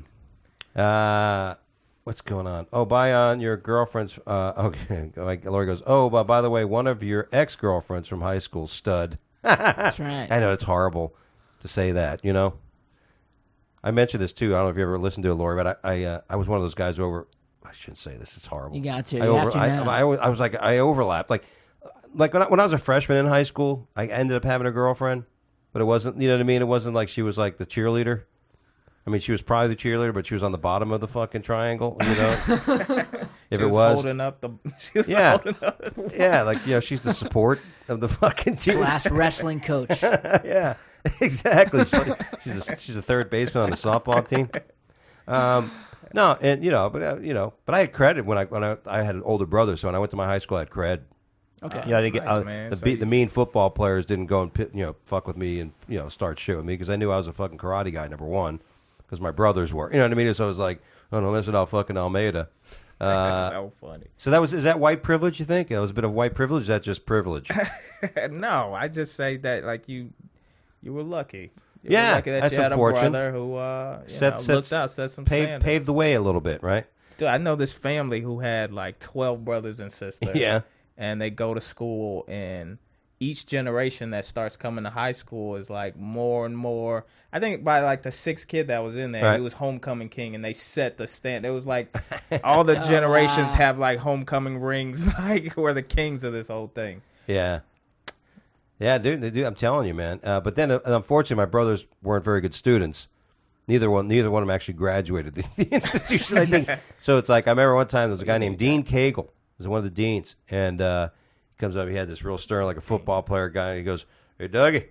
Uh, what's going on? Oh, by on your girlfriend's. Uh, okay, like Lori goes. Oh, but by the way, one of your ex girlfriends from high school, stud. That's right. I know it's horrible to say that. You know, I mentioned this too. I don't know if you ever listened to it, Lori, but I I, uh, I was one of those guys over. I shouldn't say this. It's horrible. You got to. I You over, have to I, now. I, was- I was like I overlapped. Like like when I, when I was a freshman in high school, I ended up having a girlfriend, but it wasn't. You know what I mean? It wasn't like she was like the cheerleader. I mean, she was probably the cheerleader, but she was on the bottom of the fucking triangle, you know? if She it was, was. holding up the. She was Yeah. holding up. Yeah, like, you know, she's the support of the fucking team. Slash wrestling coach. Yeah, exactly. She's, like, she's, a, she's a third baseman on the softball team. Um, no, and, you know, but, uh, you know, but I had credit when I when I, I had an older brother, so when I went to my high school, I had cred. Okay. Yeah, I didn't get nice, uh, man. the So be, you- the mean football players didn't go and pit, you know fuck with me and you know start shit with me because I knew I was a fucking karate guy number one because my brothers were, you know what I mean. So I was like, oh no, listen out, fucking Almeida. Uh, so funny. so that was is that white privilege? You think it was a bit of white privilege? Or is that just privilege? No, I just say that like you, you were lucky. You Yeah, were lucky that that's you had unfortunate. a brother who uh, you Set- know, set- looked out, set some Pave standards. paved the way a little bit, right? Dude, I know this family who had like twelve brothers and sisters. Yeah. And they go to school, and each generation that starts coming to high school is like more and more. I think by like the sixth kid that was in there, Right. he was homecoming king, and they set the stand. It was like all the generations wow. have like homecoming rings, like we're the kings of this whole thing. Yeah. Yeah, dude, they do. I'm telling you, man. Uh, but then, uh, unfortunately, my brothers weren't very good students. Neither one, neither one of them actually graduated the, the institution. I think so. It's like I remember one time there was a guy named Dean Cagle. He was one of the deans, and uh, comes up. He had this real stern, like a football player guy. And he goes, "Hey, Dougie,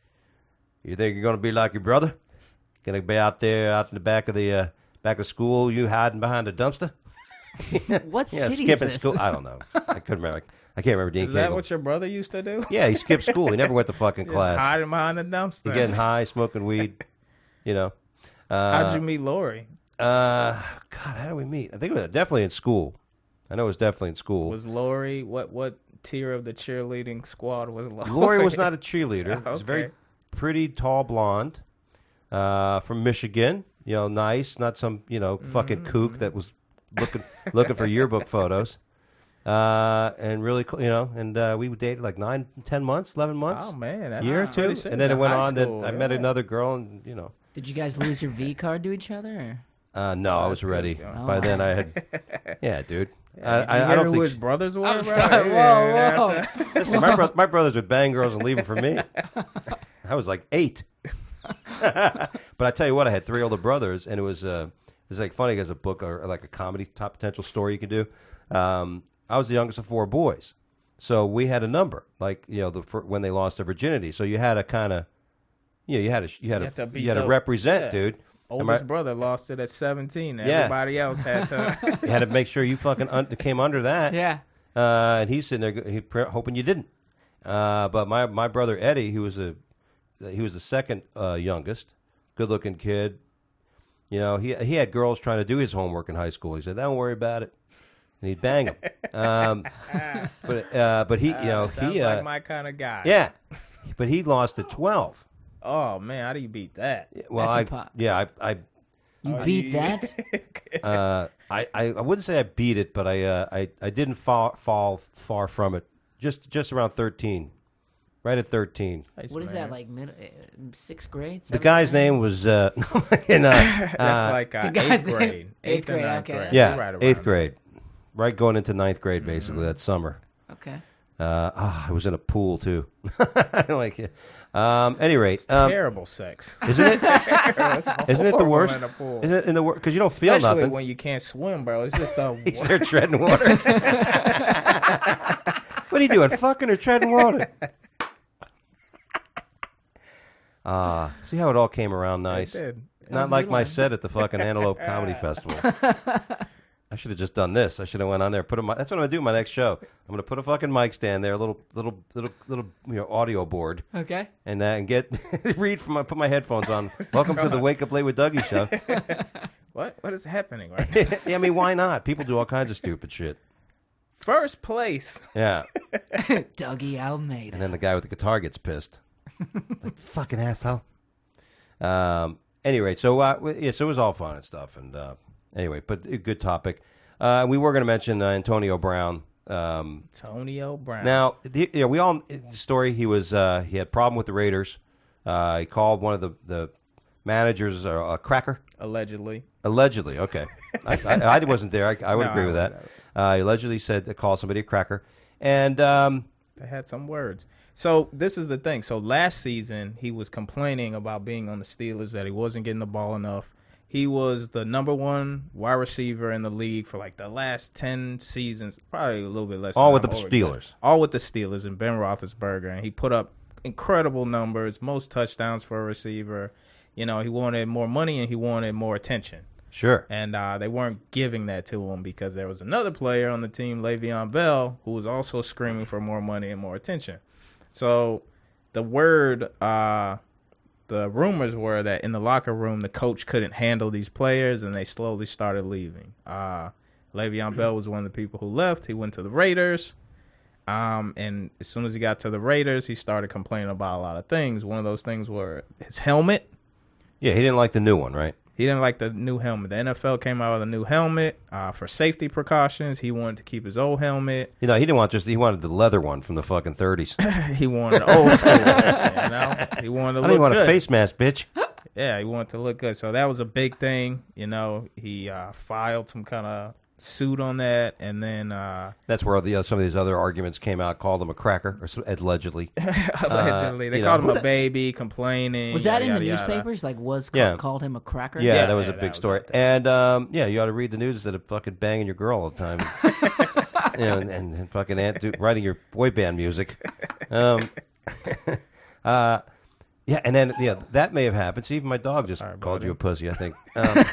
you think you're gonna be like your brother? Gonna be out there, out in the back of the uh, back of school, you hiding behind a dumpster? What yeah, city skipping is this? school. I don't know. I couldn't remember. I can't remember Dean Is that Cagle. what your brother used to do? Yeah, he skipped school. He never went to fucking Just class. hiding behind the dumpster. He getting high, smoking weed. You know. Uh, How'd you meet Lori? Uh, God, how did we meet? I think it was definitely in school. I know it was definitely in school. Was Lori what? What tier of the cheerleading squad was Lori? Lori was not a cheerleader. She was a very Okay. pretty, tall blonde uh, from Michigan. You know, nice, not some you know fucking kook that was looking looking for yearbook photos. Uh, and really, cool, you know, and uh, we dated like nine, ten months, eleven months, Oh man, that's year or pretty two, soon. and then it In went high on. That school, I met yeah. another girl, and you know, Did you guys lose your V card to each other? Or? uh, no, I was that's ready. good. Oh. By then, I had, yeah, dude. I, Did you I, I hear don't who think. his brothers were. I'm bro? sorry. Yeah, Whoa, that- whoa. Listen, my, bro- my brothers would bang girls and leave them for me. I was like eight. But I tell you what, I had three older brothers, and it was uh, it was like funny as a book or, or like a comedy top potential story you could do. Um, I was the youngest of four boys, so we had a number, like you know, the for, when they lost their virginity. So you had to kind of, you know, you had to you had You had to to beat you had to the- represent, yeah. dude. Oldest Am I- brother lost it at seventeen. Yeah. Everybody else had to. You had to make sure you fucking un- came under that. Yeah. Uh, and he's sitting there go- he, pr- hoping you didn't. Uh, but my, my brother Eddie, he was a he was the second uh, youngest, good looking kid. You know, he he had girls trying to do his homework in high school. He said, "Don't worry about it," and he'd bang them. um, but uh, but he you know Sounds he uh, like my kind of guy. yeah, but he lost at twelve. Oh man, how do you beat that? Well, That's I impo- yeah I I You Oh, beat you- that? uh, I, I, I wouldn't say I beat it, but I uh, I I didn't fall fall far from it. Just just around thirteen, right at thirteen. Nice, What is man. that, like mid, uh, sixth grade? The seventh guy's grade? name was uh, in, uh, That's uh, like uh, the guy's eighth name- grade. eighth or grade, ninth okay. grade. yeah You're right around eighth there. grade, right going into ninth grade basically that summer. Okay. Uh, oh, I was in a pool too. I don't like it. Um, any rate, It's um, terrible sex. isn't it? It's Isn't it the horrible worst? in a pool. Isn't it in the worst? Because you don't feel Especially nothing. when you can't swim, bro. It's just the You start treading water. What are you doing? Fucking or treading water? Ah, see how it all came around nice. did. Not was a like good my one. set at the fucking Antelope Comedy Festival. I should have just done this. I should have went on there. Put a. mi- That's what I'm gonna do. My next show. I'm gonna put a fucking mic stand there, a little, little, little, little, you know, audio board, Okay. and uh, and get read from my put my headphones on. Welcome to the Wake Up Late with Dougie show. what? What is happening right now? Yeah, I mean, why not? People do all kinds of stupid shit. First place. Yeah. Dougie Almeida. And then the guy with the guitar gets pissed. Like, fucking asshole. Um. Anyway, so uh, w- yeah, so it was all fun and stuff. And uh, anyway, but a good topic. Uh, we were going to mention uh, Antonio Brown. Um, Antonio Brown. now, the, yeah, we all the story. He was uh, he had a problem with the Raiders. Uh, he called one of the the managers uh, a cracker. Allegedly. Allegedly, okay. I, I, I wasn't there. I, I would No, agree I with wasn't that. Uh, he allegedly said to call somebody a cracker, and um, They had some words. So this is the thing. So last season he was complaining about being on the Steelers, that he wasn't getting the ball enough. He was the number one wide receiver in the league for like the last ten seasons, probably a little bit less. All than with I'm the over- Steelers. All with the Steelers and Ben Roethlisberger, and he put up incredible numbers, most touchdowns for a receiver. You know, he wanted more money and he wanted more attention. sure. And uh, they weren't giving that to him because there was another player on the team, Le'Veon Bell, who was also screaming for more money and more attention. So the word, uh, the rumors were that in the locker room, the coach couldn't handle these players, and they slowly started leaving. Uh, Le'Veon Bell was one of the people who left. He went to the Raiders. Um, and as soon as he got to the Raiders, he started complaining about a lot of things. One of those things were his helmet. Yeah, he didn't like the new one, right? He didn't like the new helmet. The N F L came out with a new helmet uh, for safety precautions. He wanted to keep his old helmet. You know, he didn't want just he wanted the leather one from the fucking thirties. He wanted an old school. You know, he wanted to I look didn't want good. a face mask, bitch. Yeah, he wanted to look good. So that was a big thing. You know, he uh, filed some kind of suit on that, and then uh, That's where the, uh, some of these other arguments came out. Called him a cracker, or so, allegedly. allegedly they you called know, him who a baby, complaining. Was that yada, in the yada, yada. newspapers? Like, was ca- Yeah. called him a cracker? Yeah, Yeah, that was yeah, a that big was story. out there. And um, yeah, you ought to read the news instead of fucking banging your girl all the time. you know, and, and, and fucking ant, do, writing your boy band music. Um, uh, yeah, and then yeah, that may have happened. So even my dog just Sorry, called buddy. you a pussy, I think.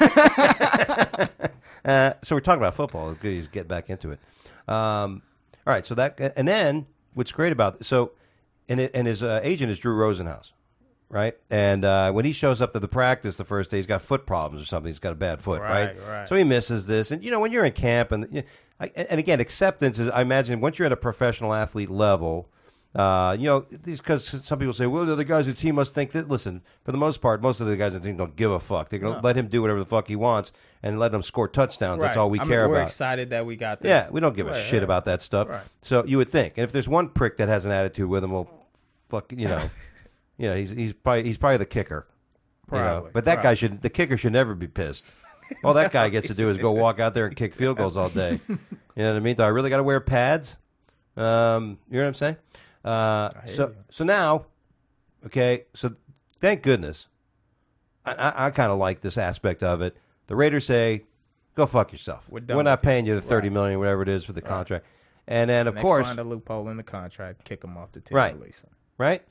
Um, uh, so we're talking about football. Good, he's get back into it. Um, all right, so that and then what's great about so, and it, and his uh, agent is Drew Rosenhaus. Right, and uh, when he shows up to the practice the first day, he's got foot problems or something. He's got a bad foot, right? Right, right. So he misses this, and you know when you're in camp, and you know, I, and again, acceptance is. I imagine once you're at a professional athlete level, uh, you know, because some people say, well, the other guys on the team must think that. Listen, for the most part, most of the guys on the team don't give a fuck. They're gonna No. let him do whatever the fuck he wants and let him score touchdowns. That's Right. all we I mean, care we're about. excited that we got this. Yeah, we don't give a Right, shit right. about that stuff. Right. So you would think, and if there's one prick that has an attitude with him, well, fuck, you know. You know, he's he's probably he's probably the kicker. You know? Probably, But that guy probably. should the kicker should never be pissed. All that guy gets to do is go walk out there and kick field goals all day. You know what I mean? Do I really got to wear pads? Um, you know what I'm saying? Uh, hear so you. so now, okay. So thank goodness. I, I, I kind of like this aspect of it. The Raiders say, "Go fuck yourself. We're done not with you." paying you the thirty Right. million, whatever it is, for the contract." And then of And they course, find a loophole in the contract, kick him off the team, Right. release him. right?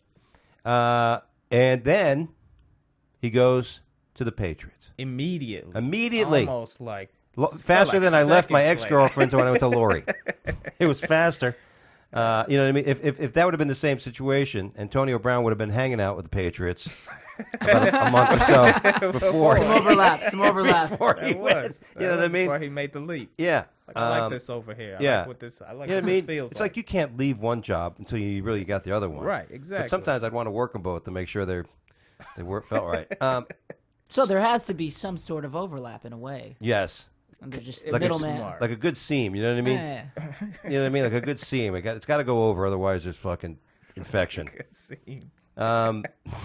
Uh, and then he goes to the Patriots. Immediately. Immediately. Almost like Lo- felt faster like than I left my seconds ex girlfriend when I went to Lori. It was faster. Uh, you know what I mean? If, if if that would have been the same situation, Antonio Brown would have been hanging out with the Patriots about a, a month or so before, Some overlap. Some overlap. before That he went. was. You That know what I was mean? Before he made the leap. Yeah. Like, I like Um, this over here. I yeah. like what this. I like You know what what I mean? this feels It's like you can't leave one job until you really got the other one. Right, exactly. But sometimes I'd want to work them both to make sure they're they work felt right. Um, So there has to be some sort of overlap in a way. yes. And they're just Like the a middleman. smart. Like a good seam, you know what I mean? Yeah, yeah. You know what I mean? Like a good seam. It got, it's got to go over, otherwise there's fucking infection. Good scene. Um,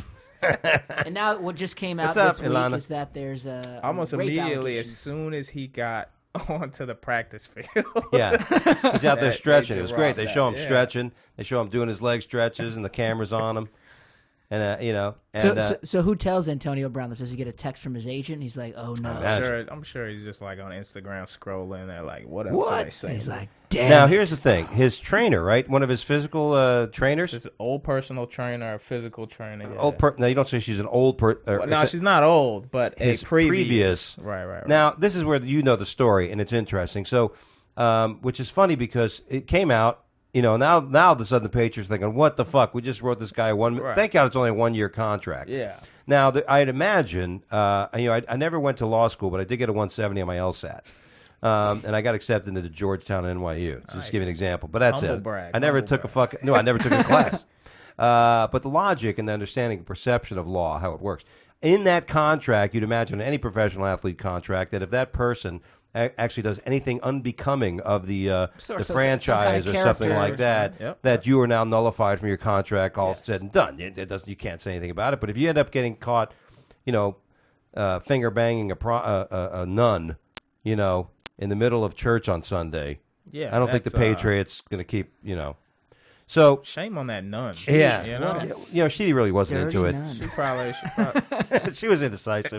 And now what just came out What's this up, week Ilana? is that there's a Almost rape immediately, as allegations. soon as he got onto the practice field. yeah, he's out there That- stretching. they It was dropped great. They that, show him yeah. stretching. They show him doing his leg stretches, and the camera's on him. And uh, you know, and So, uh, so, so who tells Antonio Brown this? Does he get a text from his agent? He's like, "Oh no!" Imagine. I'm sure, I'm sure he's just like on Instagram scrolling there, like, what else What? are they saying? He's like, "Damn." now it." here's the thing: his trainer, right? One of his physical uh, trainers. Just an old personal trainer, a physical trainer. Yeah. Old per- no, you don't say she's an old per. Or, Well, no, it's a- she's not old, but his a previous. previous- Right, right, right. Now, this is where you know the story, and it's interesting. So, um, which is funny because it came out, you know, now now all of a sudden the Patriots are thinking, what the fuck? We just wrote this guy a one. Right. Thank God it's only a one year contract. yeah. Now, the, I'd imagine, uh, you know, I, I never went to law school, but I did get a one seventy on my LSAT. Um, and I got accepted into Georgetown and N Y U. Just to give you an example. But that's Humble it. brag, I never humble took a brag. fucking. No, I never took a class. Uh, but the logic and the understanding and perception of law, how it works. In that contract, you'd imagine any professional athlete contract that if that person a- actually does anything unbecoming of the uh, So- the so- some kind of franchise or something character like or that, something. Yep. that you are now nullified from your contract, all said and done. It, it doesn't. You can't say anything about it. But if you end up getting caught, you know, uh, finger banging a, pro, uh, a a nun, you know, in the middle of church on Sunday, Yeah. I don't think the that's, uh, Patriots going to keep, you know. So Shame on that nun. yeah, You know? What a you know, she really wasn't dirty into it. nun. She probably, she probably She was indecisive.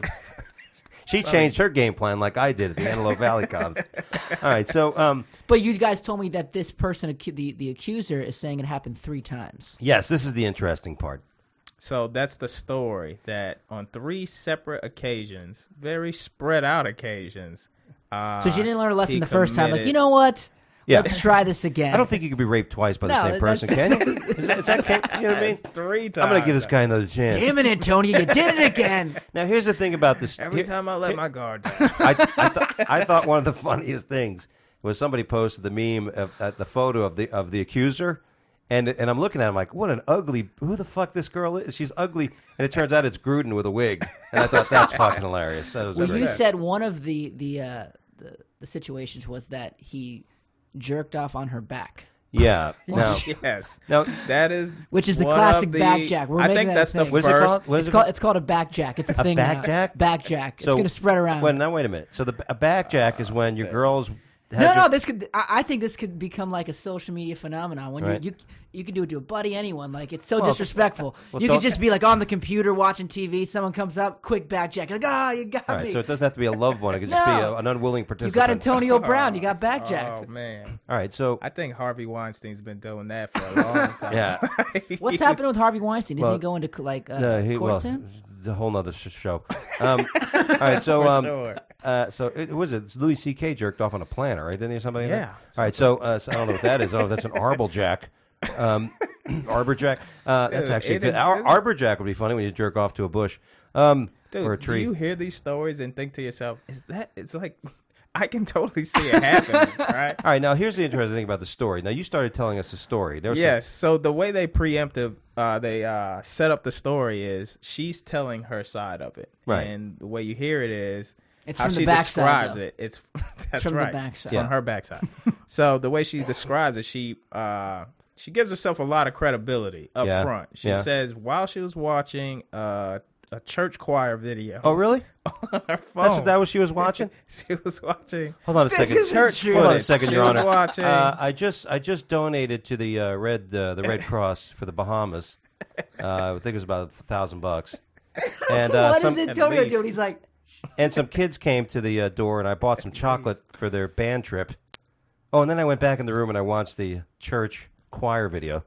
She changed her game plan like I did at the Antelope Valley Con. All right, so um, But you guys told me that this person, acu- the the accuser, is saying it happened three times. yes, this is the interesting part. So that's the story, that on three separate occasions, very spread out occasions. Uh, So she didn't learn a lesson he the first time. Like, committed- you know what? Yeah. Let's try this again. I don't think you could be raped twice by the No, same person, can that's- you? Is that, is that can, you know what I mean? That's three times. I'm going to give this guy another chance. Damn it, Antonio! You did it again. Now, here's the thing about this. Every here- time I let my guard down. I, I, thought, I thought one of the funniest things was somebody posted the meme of uh, the photo of the of the accuser, and and I'm looking at him like, what an ugly, who the fuck this girl is? She's ugly, and it turns out it's Gruden with a wig, and I thought that's fucking hilarious. That was Well, great. you said one of the the, uh, the the situations was that he jerked off on her back, Yeah. Now, Yes. now, That is which is the one classic of the- back jack. We're I making think that that's a the thing. What is it first. called? What is It's it called called? it's called a back jack. It's a, A thing. back now. jack? Back jack. So it's going to spread around. Well, now wait a minute. So the a back jack is when your girl's has No, your- no, this could. I, I think this could become like a social media phenomenon. When Right. you, you you can do it to a buddy, anyone. Like it's so Well, disrespectful. well, you don't- could just be like on the computer watching T V. Someone comes up, quick back jack. Like, ah, you got All right, me. so it doesn't have to be a loved one. It could just be No. a, an unwilling you participant. got Antonio Brown. You got back jack. Oh man, All right, so I think Harvey Weinstein's been doing that for a long time. Yeah. What's happening with Harvey Weinstein? Is Well, he going to like uh, uh, he, court well, soon? it's a whole nother sh- show. Um, all right, so For um, sure. uh, so it was it Louis C K jerked off on a planner, right? Didn't he? Or something? like Yeah, that? All right, so, uh, so I don't know what that is. I don't know if that's an Arbor Jack. Um, Arbor Jack. Uh, that's Dude, actually it good. is- Ar- it's- Arbor Jack would be funny when you jerk off to a bush um, Dude, or a do tree. you hear these stories and think to yourself, "Is that?" It's like I can totally see it happening, right? All right, now here's the interesting thing about the story. Now you started telling us the story. There was some- Yes. So the way they preemptive, uh, they uh, set up the story is she's telling her side of it, Right. And the way you hear it is It's how from the she backside, describes though. it. It's that's from the right. backside. It's on her backside. So the way she describes it, she uh, she gives herself a lot of credibility up Yeah. front. She Yeah. says while she was watching uh, a church choir video Oh, really? on her phone, That's what that was she was watching? she was watching. Hold on a second. isn't Church true. Hold on a footage. second, She Your was Honor. watching. Uh, I just I just donated to the uh, red uh, the Red Cross for the Bahamas. Uh, I think it was about a thousand bucks. And uh, what some is at Antonio least. doing? He's like, and some kids came to the uh, door, and I bought some chocolate for their band trip. Oh, and then I went back in the room and I watched the church choir video.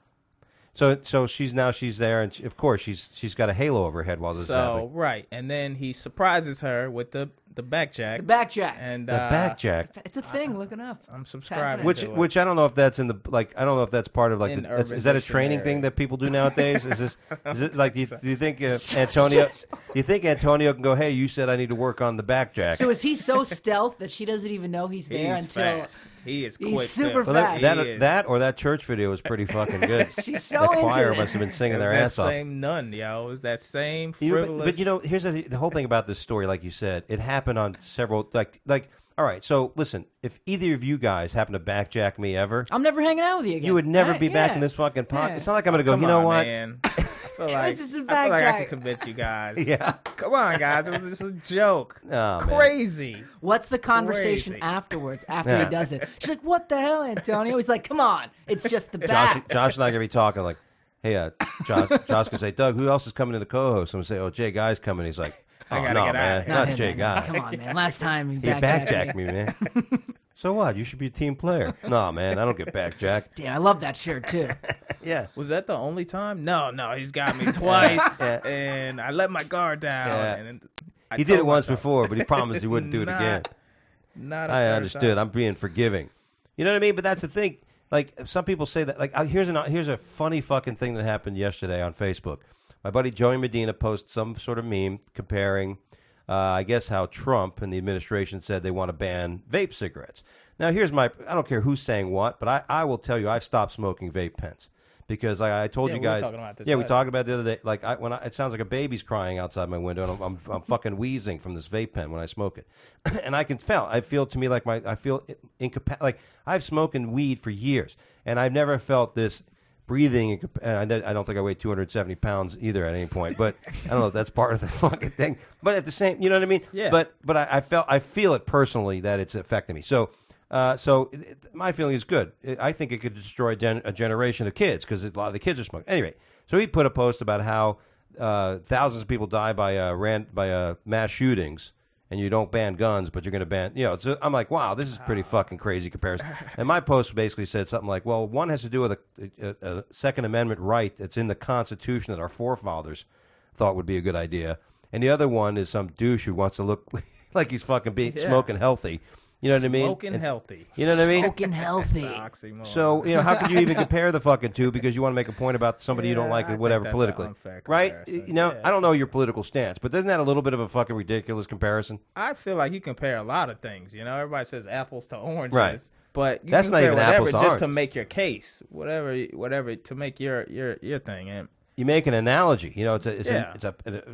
So so she's now she's there, and she, of course she's she's got a halo over her head while this is So happening. right, and then he surprises her with the the back jack. the back jack. and The uh, back jack. It's a thing. Look it up. I'm subscribing. Which to it. which I don't know if that's in the like I don't know if that's part of like In the, that's, Urban is that a training Dictionary. thing that people do nowadays? Is this is it like do you, do you think uh, Antonio do you think Antonio can go, hey, you said I need to work on the back jack? So is he so stealth that she doesn't even know he's there he's until fast. He is He's quick. super too. well, that, fast. that, He is. that or that church video was pretty fucking good. she's so The into choir this. must have been singing It was their that ass off. same nun, yo. It was that same You know, frivolous. but, but you know, here's the, the whole thing about this story. Like you said, it happened on several. Like, like, all right. So listen, if either of you guys happen to backjack me ever, I'm never hanging out with you again. you would never Right? be back Yeah. in this fucking pot. Yeah. It's not like I'm gonna go. Come You know on, what? man. I feel like, just a I, feel back like I jack. can convince you guys. Yeah. Come on, guys. It was just a joke. Oh, man. Crazy. What's the conversation Crazy. afterwards? After Yeah. he does it, she's like, "What the hell, Antonio?" He's like, "Come on, it's just the Josh, back." Josh and I are gonna be talking like, hey, uh, Josh, Josh can say, Doug, who else is coming to the co-host? I'm gonna say, oh, Jay Guy's coming. He's like, oh, I gotta no, get out man, of here. not him, Jay man. Guy. Come on, man. Last time you He backjacked backjacked me, man. So what? You should be a team player. No, man, I don't get backjacked. Damn, I love that shirt too. Yeah. Was that the only time? No, no. He's got me twice, Yeah. and I let my guard down. Yeah. And I He did it told once myself, before, but he promised he wouldn't do it Not- again. Not a I third understood. time. I'm being forgiving. You know what I mean? But that's the thing. Like some people say that. Like uh, here's an here's a funny fucking thing that happened yesterday on Facebook. My buddy Joey Medina posted some sort of meme comparing, uh, I guess, how Trump and the administration said they want to ban vape cigarettes. Now here's my. I don't care who's saying what, but I, I will tell you I've stopped smoking vape pens. Because I, I told Yeah, you we were guys, talking about this yeah, we last talked about it the other day. Like I, when I, it sounds like a baby's crying outside my window, and I'm, I'm, I'm fucking wheezing from this vape pen when I smoke it, and I can feel. I feel to me like my, I feel incapacitated. Like I've smoking weed for years, and I've never felt this breathing. incap- And I, don't- I don't think I weigh two hundred seventy pounds either at any point, but I don't know if that's part of the fucking thing. But at the same, you know what I mean? Yeah. But but I, I felt I feel it personally that it's affecting me. So. Uh, so it, it- my feeling is good. It, I think it could destroy gen- a generation of kids because a lot of the kids are smoking. Anyway, so he put a post about how uh, thousands of people die by uh, ran by uh, mass shootings, and you don't ban guns, but you're going to ban. You know, so I'm like, wow, this is pretty fucking crazy comparison. And my post basically said something like, well, one has to do with a, a, a Second Amendment right that's in the Constitution that our forefathers thought would be a good idea, and the other one is some douche who wants to look like he's fucking being Yeah. smoking healthy. You know what I mean? Smoking It's- healthy. You know what I mean? Smoking healthy. It's an oxymoron. So, you know, how could you even compare the fucking two because you want to make a point about somebody you don't Yeah, like I or think whatever that's an politically. unfair Right? comparison. You know, Yeah. I don't know your political stance, but isn't that a little bit of a fucking ridiculous comparison? I feel like you compare a lot of things. You know, everybody says apples to oranges, Right. But you That's not compare even whatever apples to just to oranges. make your case, whatever, whatever to make your your your thing. And You make an analogy. You know, it's a, it's Yeah. a, it's a, a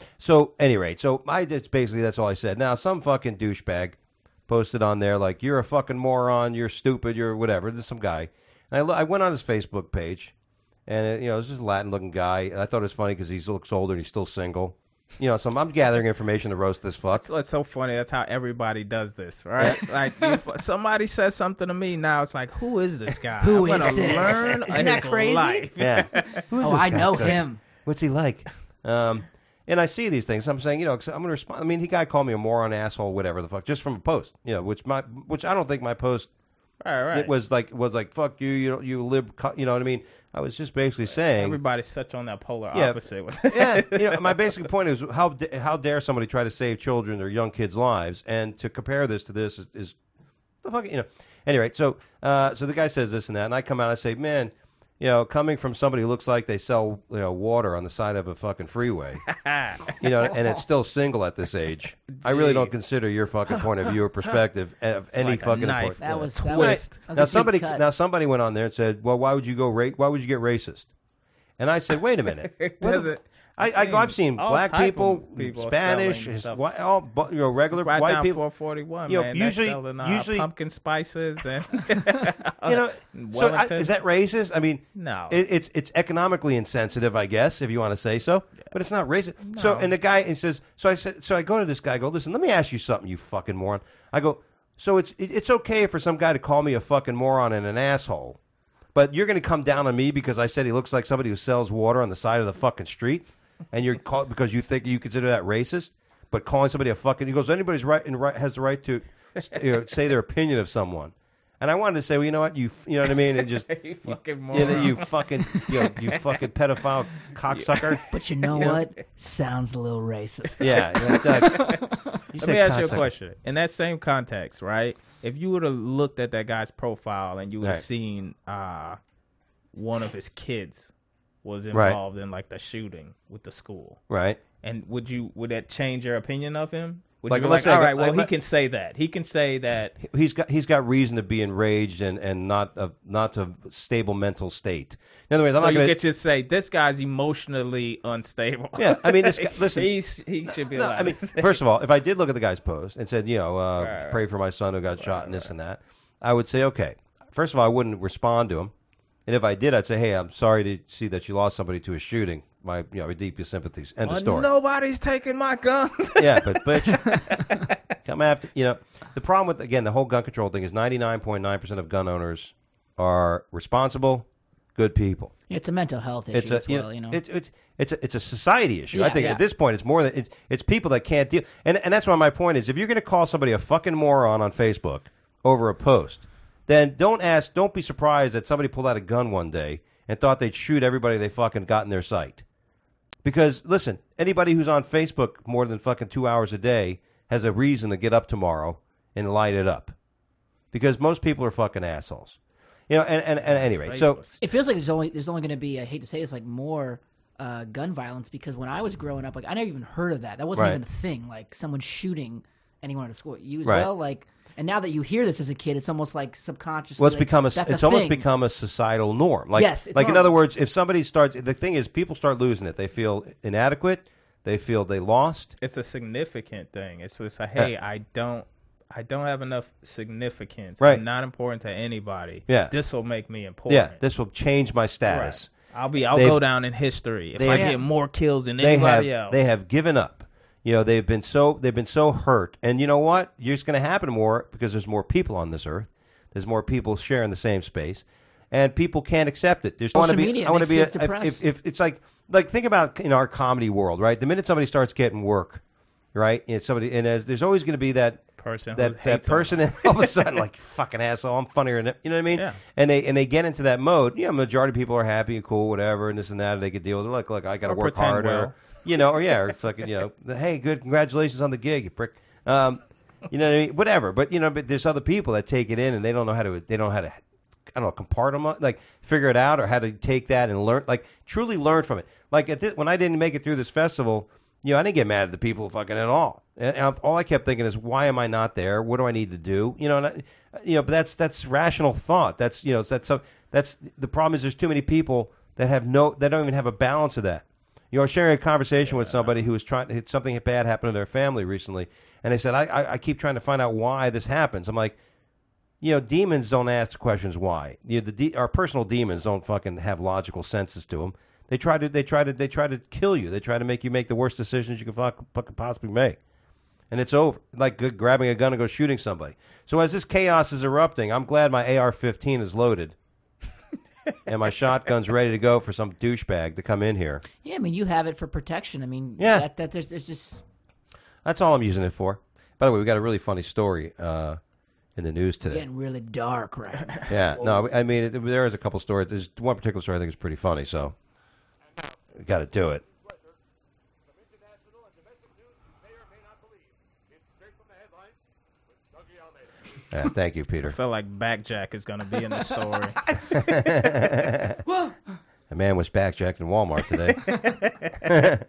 so any rate, so I it's basically that's all I said. Now some fucking douchebag posted on there like you're a fucking moron, you're stupid, you're whatever. There's some guy, and I, lo- I went on his Facebook page, and uh, you know, it's just a Latin looking guy. And I thought it was funny because he looks older and he's still single. You know, so I'm gathering information to roast this fuck. So it's so funny. That's how everybody does this, right? Like if somebody says something to me now, it's like, who is this guy? Who I'm is gonna this? learn Isn't that his crazy? life. Yeah. Who is Oh, this I guy? know So, him. What's he like? Um, and I see these things. I'm saying, you know, 'cause I'm going to respond. I mean, he guy called me a moron, asshole, whatever the fuck, just from a post. You know, which my which I don't think my post. Right, right. It was like was like fuck you, you know, you lib. You know what I mean? I was just basically saying. Everybody's such on that polar Yeah. opposite. With yeah, you know, my basic point is how da- how dare somebody try to save children or young kids' lives, and to compare this to this is, is the fucking, you know. Anyway, so uh, so the guy says this and that, and I come out and I say, man, you know, coming from somebody who looks like they sell you know water on the side of a fucking freeway, you know, and it's still single at this age, I really don't Jeez. consider your fucking point of view or perspective of any like a fucking knife. important- That yeah. was that Twist. was, that was Now a big somebody cut. now somebody went on there and said, well, why would you go ra- why would you get racist? And I said, wait a minute. It What the- doesn't. I, I, I've seen all black type people, of people Spanish, selling his, stuff. white, all bu- you know regular Right white down people. four forty-one, You know, man. usually- That's selling, uh, usually- pumpkin spices and You know, so I, Wellington. is that racist? I mean, No. it, it's it's economically insensitive, I guess, if you want to say so. But it's not racist. So, and the guy he says, so I said, so I go to this guy, I go, listen, let me ask you something, you fucking moron. I go, so it's it, it's okay for some guy to call me a fucking moron and an asshole, but you're going to come down on me because I said he looks like somebody who sells water on the side of the fucking street, and you're called because you think you consider that racist. But calling somebody a fucking, he goes, anybody's right and right has the right to you know, say their opinion of someone. And I wanted to say, well, you know what, you f- you know what I mean, and just You fucking you, know, moron. you fucking you, know, you fucking pedophile cocksucker. But you know what? Sounds a little racist. Yeah. you know, Doug, you Let said me ask you a cocksucker. question. In that same context, right? If you would have looked at that guy's profile and you would have Right. seen uh, one of his kids was Right. involved in like the shooting with the school, Right. and would you would that change your opinion of him? Would Like, you be let's like, say- all right, well, like, he let- can say that. He can say that. He's got he's got reason to be enraged and, and not a not a stable mental state. In other words, I'm So not you going get to say this guy's emotionally unstable. Yeah, I mean, this guy- listen. He's, he should be No, allowed. I mean, to say- first of all, if I did look at the guy's post and said, you know, uh, Right, pray for my son who got shot and this and that, I would say, okay. First of all, I wouldn't respond to him, and if I did, I'd say, hey, I'm sorry to see that you lost somebody to a shooting. My, you know, deepest sympathies. End of Well, story. nobody's taking my guns. Yeah, but bitch, come after you know. The problem with again the whole gun control thing is ninety-nine point nine percent of gun owners are responsible, good people. It's a mental health issue It's a as well, you know. it's it's it's a, it's a society issue. I Yeah, think yeah. at this point it's more than it's it's people that can't deal. And and that's why my point is if you're going to call somebody a fucking moron on Facebook over a post, then don't ask. Don't be surprised that somebody pulled out a gun one day and thought they'd shoot everybody they fucking got in their sight. Because listen, anybody who's on Facebook more than fucking two hours a day has a reason to get up tomorrow and light it up. Because most people are fucking assholes. You know, and, and, and anyway, so It feels like there's only there's only going to be, I hate to say, it's like more uh, gun violence because when I was growing up, like I never even heard of that. That wasn't Right. even a thing. Like someone shooting anyone at a school. You as Right. well, like. And now that you hear this as a kid, it's almost like subconsciously. well, it's like, become a that's it's a almost thing. become a societal norm. Like, Yes, it's like in normal. other words, if somebody starts, the thing is, people start losing it. They feel inadequate. They feel they lost. It's a significant thing. It's just a hey, I don't, I don't have enough significance. Right. I'm not important to anybody. Yeah. This will make me important. Yeah, this will change my status. Right. I'll be. I'll They've- go down in history if they- I Yeah. get more kills than They have anybody else. they have given up. You know, they've been so they've been so hurt, and you know what? It's going to happen more because there's more people on this earth. There's more people sharing the same space, and people can't accept it. There's want to Social be. media I want to makes be. A, kids if, depressed. if, if it's like like think about in our comedy world, right? The minute somebody starts getting work, right? And somebody and as there's always going to be that person who that that hates person, and all of a sudden, like fucking asshole, I'm funnier than you know what I mean? Yeah. And they and they get into that mode. Yeah, majority of people are happy and cool, whatever, and this and that. And they could deal with it. Look, look, I got to Or work pretend harder. well. You know, or yeah, or fucking, you know, the, hey, good, congratulations on the gig, you prick. Um, you know what I mean? Whatever. But you know, but there's other people that take it in and they don't know how to, they don't know how to, I don't know, compartmentalize, like figure it out or how to take that and learn, like truly learn from it. Like at this, when I didn't make it through this festival, you know, I didn't get mad at the people fucking at all. And I- all I kept thinking is, why am I not there? What do I need to do? You know, and I, you know, but that's that's rational thought. That's you know, that's that's the problem is there's too many people that have no, that don't even have a balance of that. You know, I was sharing a conversation with somebody who was trying to, something bad happened to their family recently, and they said, I, I, I keep trying to find out why this happens. I'm like, you know, demons don't ask questions why. You know, the de- our personal demons don't fucking have logical senses to them. They try to they try to they try to kill you. They try to make you make the worst decisions you can fucking possibly make. And it's over. Like g- grabbing a gun and go shooting somebody. So as this chaos is erupting, I'm glad my A R fifteen is loaded. And my shotgun's ready to go for some douchebag to come in here. Yeah, I mean, you have it for protection. I mean, Yeah. that, that there's, there's just... That's all I'm using it for. By the way, we got a really funny story uh, in the news today. Getting really dark right now. Yeah, no, I mean, it, there is a couple stories. There's one particular story I think is pretty funny, so we got to do it. Yeah, thank you, Peter. I feel like Backjack is going to be in the story. A man was backjacked in Walmart today.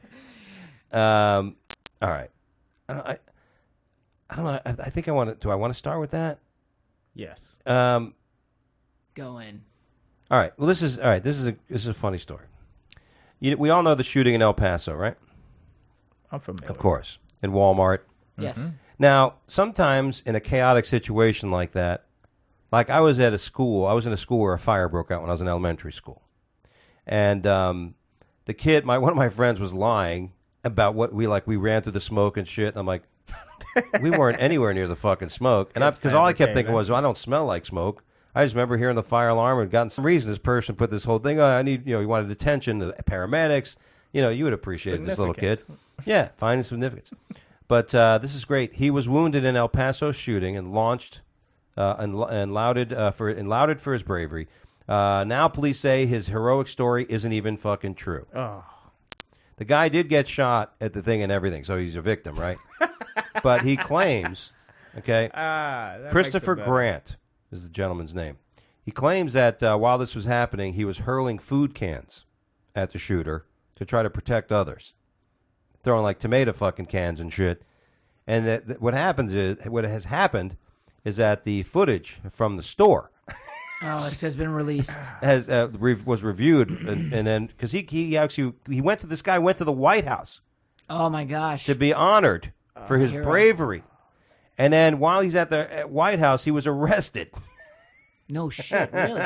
um, all right. I don't, I, I don't know. I, I think I want to. Do I want to start with that? Yes. Um, Go in. all right. Well, this is all right. This is a this is a funny story. You, we all know the shooting in El Paso, right? I'm familiar. Of course, in Walmart. Yes. Now, sometimes in a chaotic situation like that, like I was at a school, I was in a school where a fire broke out when I was in elementary school. And um, the kid, my one of my friends was lying about what we, like, we ran through the smoke and shit. And I'm like, we weren't anywhere near the fucking smoke. And because all I kept thinking was, well, I don't smell like smoke. I just remember hearing the fire alarm and gotten some reason this person put this whole thing, oh, I need, you know, he wanted attention, the paramedics. You know, you would appreciate this little kid. Yeah, finding significance. But uh, this is great. He was wounded in El Paso shooting and launched uh, and, and lauded uh, for and lauded for his bravery. Uh, now police say his heroic story isn't even fucking true. Oh. The guy did get shot at the thing and everything, so he's a victim, right? But he claims, okay, Ah, that Christopher makes it better. Grant is the gentleman's name. He claims that uh, while this was happening, he was hurling food cans at the shooter to try to protect others. Throwing like tomato fucking cans and shit. And that, that what happens is, what has happened is that the footage from the store Oh, it has been released. has uh, re- was reviewed, and, and then because he he actually he went to this guy went to the White House Oh my gosh. to be honored for his hero. bravery, and then while he's at the at White House, he was arrested. No shit, really.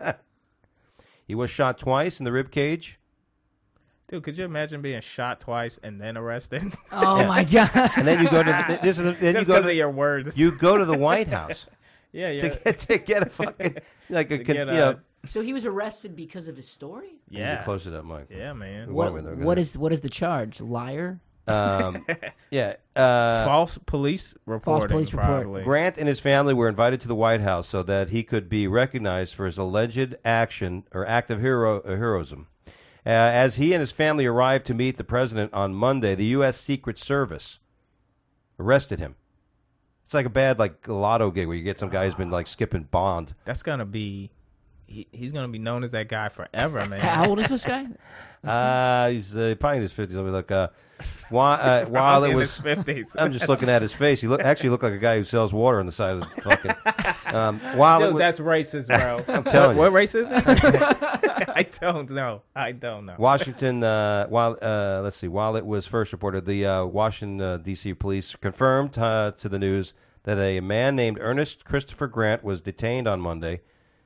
He was shot twice in the rib cage. Dude, could you imagine being shot twice and then arrested? Oh my god. And then you go to the, this is, then Just you go because to, of your words. you go to the White House yeah, yeah. to get to get a fucking like a To con- get you a- know. So he was arrested because of his story? yeah. Close it up, Mike. Yeah, man. We What went with it. what is what is the charge? Liar? Um, yeah. Uh, False police reporting, police report. probably. Grant and his family were invited to the White House so that he could be recognized for his alleged action or act of hero, uh, heroism. Uh, as he and his family arrived to meet the president on Monday, the U S Secret Service arrested him. It's like a bad like lotto gig where you get some guy who's been like skipping bond. That's going to be... He, he's going to be known as that guy forever, man. How old is this guy? Uh, he's uh, probably in his fifties. I'll be like, uh, while, uh, while it in was, his fifties. I'm just looking at his face. He look, actually looked like a guy who sells water on the side of the fucking. Um, while it Dude, was, that's racist, bro. I'm telling what, you. What race is it? I don't know. I don't know. Washington, uh, while uh, let's see, while it was first reported, the uh, Washington uh, D C police confirmed uh, to the news that a man named Ernest Christopher Grant was detained on Monday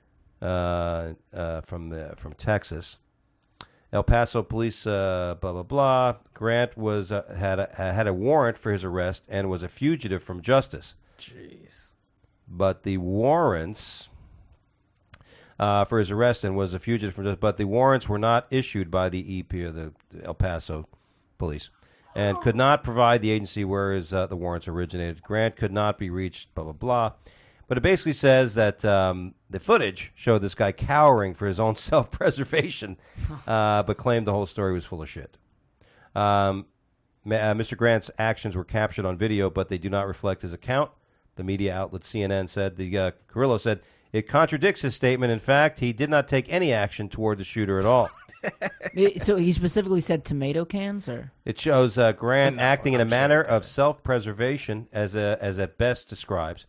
uh, uh, from the, from Texas. El Paso police, uh, blah blah blah. Grant was uh, had a, had a warrant for his arrest and was a fugitive from justice. Jeez. But the warrants. Uh, for his arrest and was a fugitive from justice, but the warrants were not issued by the E P or the El Paso police, and could not provide the agency where his, uh, the warrants originated. Grant could not be reached. Blah blah blah. But it basically says that um, the footage showed this guy cowering for his own self-preservation, uh, but claimed the whole story was full of shit. Um, ma- uh, Mister Grant's actions were captured on video, but they do not reflect his account. The media outlet C N N said, the uh, Carrillo said, it contradicts his statement. In fact, he did not take any action toward the shooter at all. So he specifically said tomato cans, or It shows uh, Grant No, acting in a I'm sure manner it of does. self-preservation, as a, as at best describes.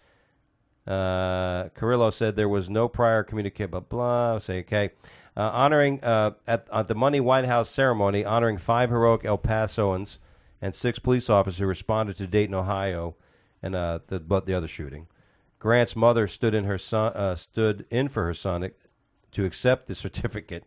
Uh, Carrillo said there was no prior communication, blah, blah, I'll say, okay. Uh, honoring, uh, at, at the Monday White House ceremony, honoring five heroic El Pasoans and six police officers who responded to Dayton, Ohio, and uh, the, but the other shooting. Grant's mother stood in her son, uh, stood in for her son to accept the certificate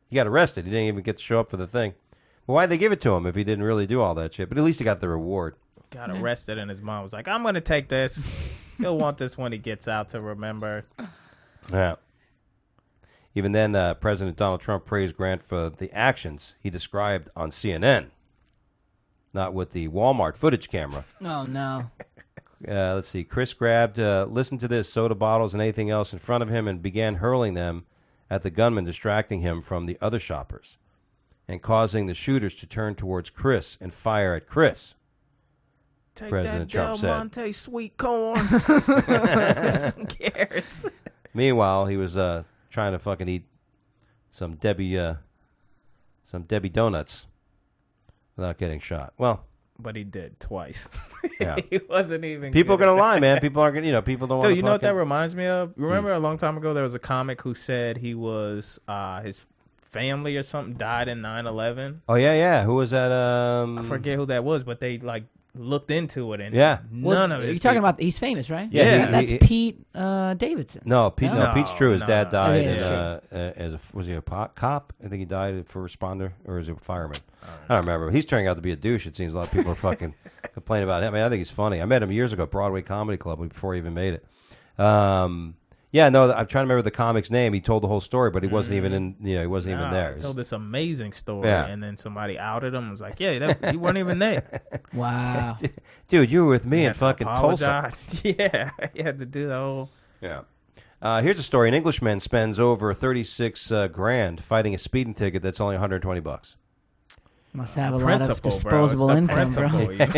He got arrested. He didn't even get to show up for the thing. Well, why'd they give it to him if he didn't really do all that shit? But at least he got the reward. Got arrested, and his mom was like, I'm going to take this. He'll want this when he gets out to remember. Yeah. Even then, uh, President Donald Trump praised Grant for the actions he described on C N N, not with the Walmart footage camera. Oh, no. Uh, let's see. Chris grabbed, uh, listen to this, soda bottles and anything else in front of him and began hurling them at the gunman, distracting him from the other shoppers and causing the shooters to turn towards Chris and fire at Chris. Take President that Trump Del said. Monte sweet corn. Some carrots. Meanwhile, he was uh, trying to fucking eat some Debbie, uh, some Debbie donuts without getting shot. Well, But he did twice. Yeah. He wasn't even. people are good gonna at lie, that. man. People aren't gonna, you know, people don't want to. Dude, you know what that fucking- reminds me of? Remember a long time ago there was a comic who said he was uh, his family or something died in nine eleven. Oh yeah, yeah. Who was that? Um, I forget who that was, but they like looked into it and Yeah. none Well, of it. You're talking about, he's famous, right? Yeah, he- That's he- Pete uh, Davidson. No, Pete. No, No, Pete's true. His no. dad died Oh, yeah, in, that's uh, uh, as a was he a po- cop? I think he died for responder, or is he a fireman? I don't remember. He's turning out to be a douche. It seems a lot of people are fucking complaining about him. I mean, I think he's funny. I met him years ago at Broadway Comedy Club before he even made it. Um, yeah, no, I'm trying to remember the comic's name. He told the whole story, but he wasn't even in. You know, he wasn't Nah, even there. He told this amazing story, Yeah. and then somebody outed him. and Was like, yeah, that, you weren't even there. Wow. Dude, you were with me He in had to fucking Tulsa. apologize. Yeah, he had to do the whole. Yeah. Uh, here's a story. An Englishman spends over thirty-six uh, grand fighting a speeding ticket that's only one hundred twenty bucks. Must have a lot of Principle, bro. It's disposable the income, principle, bro. you know?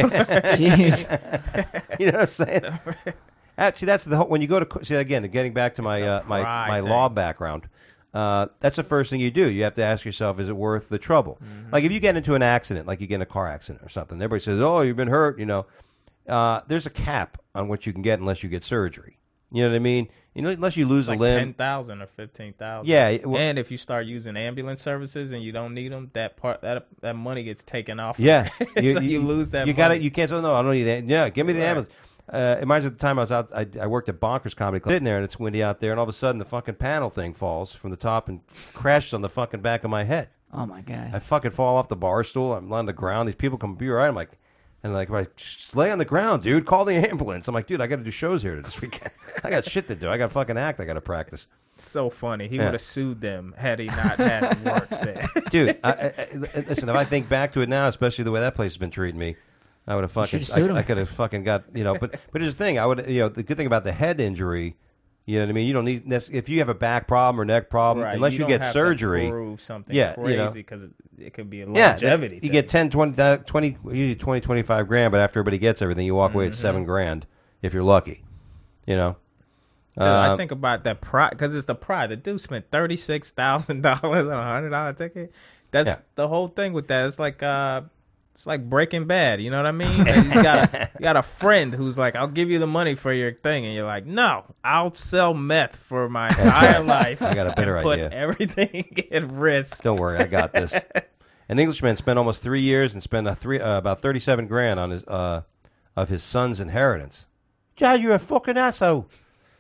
Jeez. You know what I'm saying? Actually, that's the whole, when you go to co- see again. Getting back to my It's a uh, my pride my thing. law background, uh, that's the first thing you do. You have to ask yourself, is it worth the trouble? Mm-hmm. Like if you get into an accident, like you get in a car accident or something, everybody says, "Oh, you've been hurt." You know, uh, there's a cap on what you can get unless you get surgery. You know what I mean? You know, unless you lose like a limb. ten thousand or fifteen thousand. Yeah, it- well- and if you start using ambulance services and you don't need them, that part that that money gets taken off. Yeah, so you, lose that. You money. got it. You can't say no. I don't need that. Yeah, give me the Right. ambulance. Uh, it reminds me of the time I was out. I, I worked at Bonkers Comedy Club, sitting there, and it's windy out there, and all of a sudden the fucking panel thing falls from the top and crashes on the fucking back of my head. Oh, my God. I fucking fall off the bar stool. I'm on the ground. These people come, be all right. I'm like, and like, like, just lay on the ground, dude. Call the ambulance. I'm like, dude, I got to do shows here this weekend. I got shit to do. I got to fucking act. I got to practice. so funny. He Yeah. would have sued them had he not had work there. Dude, I, I, I, listen, if I think back to it now, especially the way that place has been treating me, I would have fucking, should've sued I, I him. could have fucking got, you know, but, but here's the thing, I would, you know, the good thing about the head injury, you know what I mean? You don't need, nec- if you have a back problem or neck problem, Right, unless you, don't get have surgery, to prove something yeah, you know. crazy because it, it could be a yeah, longevity. you thing. get ten, twenty, uh, twenty, usually twenty, twenty-five grand, but after everybody gets everything, you walk away Mm-hmm. at seven grand if you're lucky, you know? Dude, I Uh, think about that pride because it's the pride. The dude spent thirty six thousand dollars on a hundred dollar ticket. That's Yeah. the whole thing with that. It's like uh, it's like Breaking Bad. You know what I mean? Like, you got a, you got a friend who's like, "I'll give you the money for your thing," and you're like, "No, I'll sell meth for my entire life." I got a better and put idea. everything at risk. Don't worry, I got this. An Englishman spent almost three years and spent a three, uh, about thirty-seven grand on his uh, of his son's inheritance. Dad, you're a fucking asshole.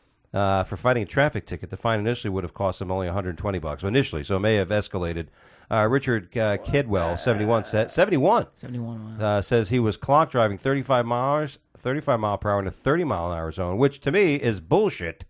Uh, for fighting a traffic ticket, the fine initially would have cost him only one hundred twenty bucks. So initially, so it may have escalated. Uh, Richard uh, Kidwell, seventy-one, said seventy-one. seventy-one. Wow. Uh, says he was clock driving thirty-five miles, thirty-five mile per hour in a thirty mile an hour zone, which to me is bullshit.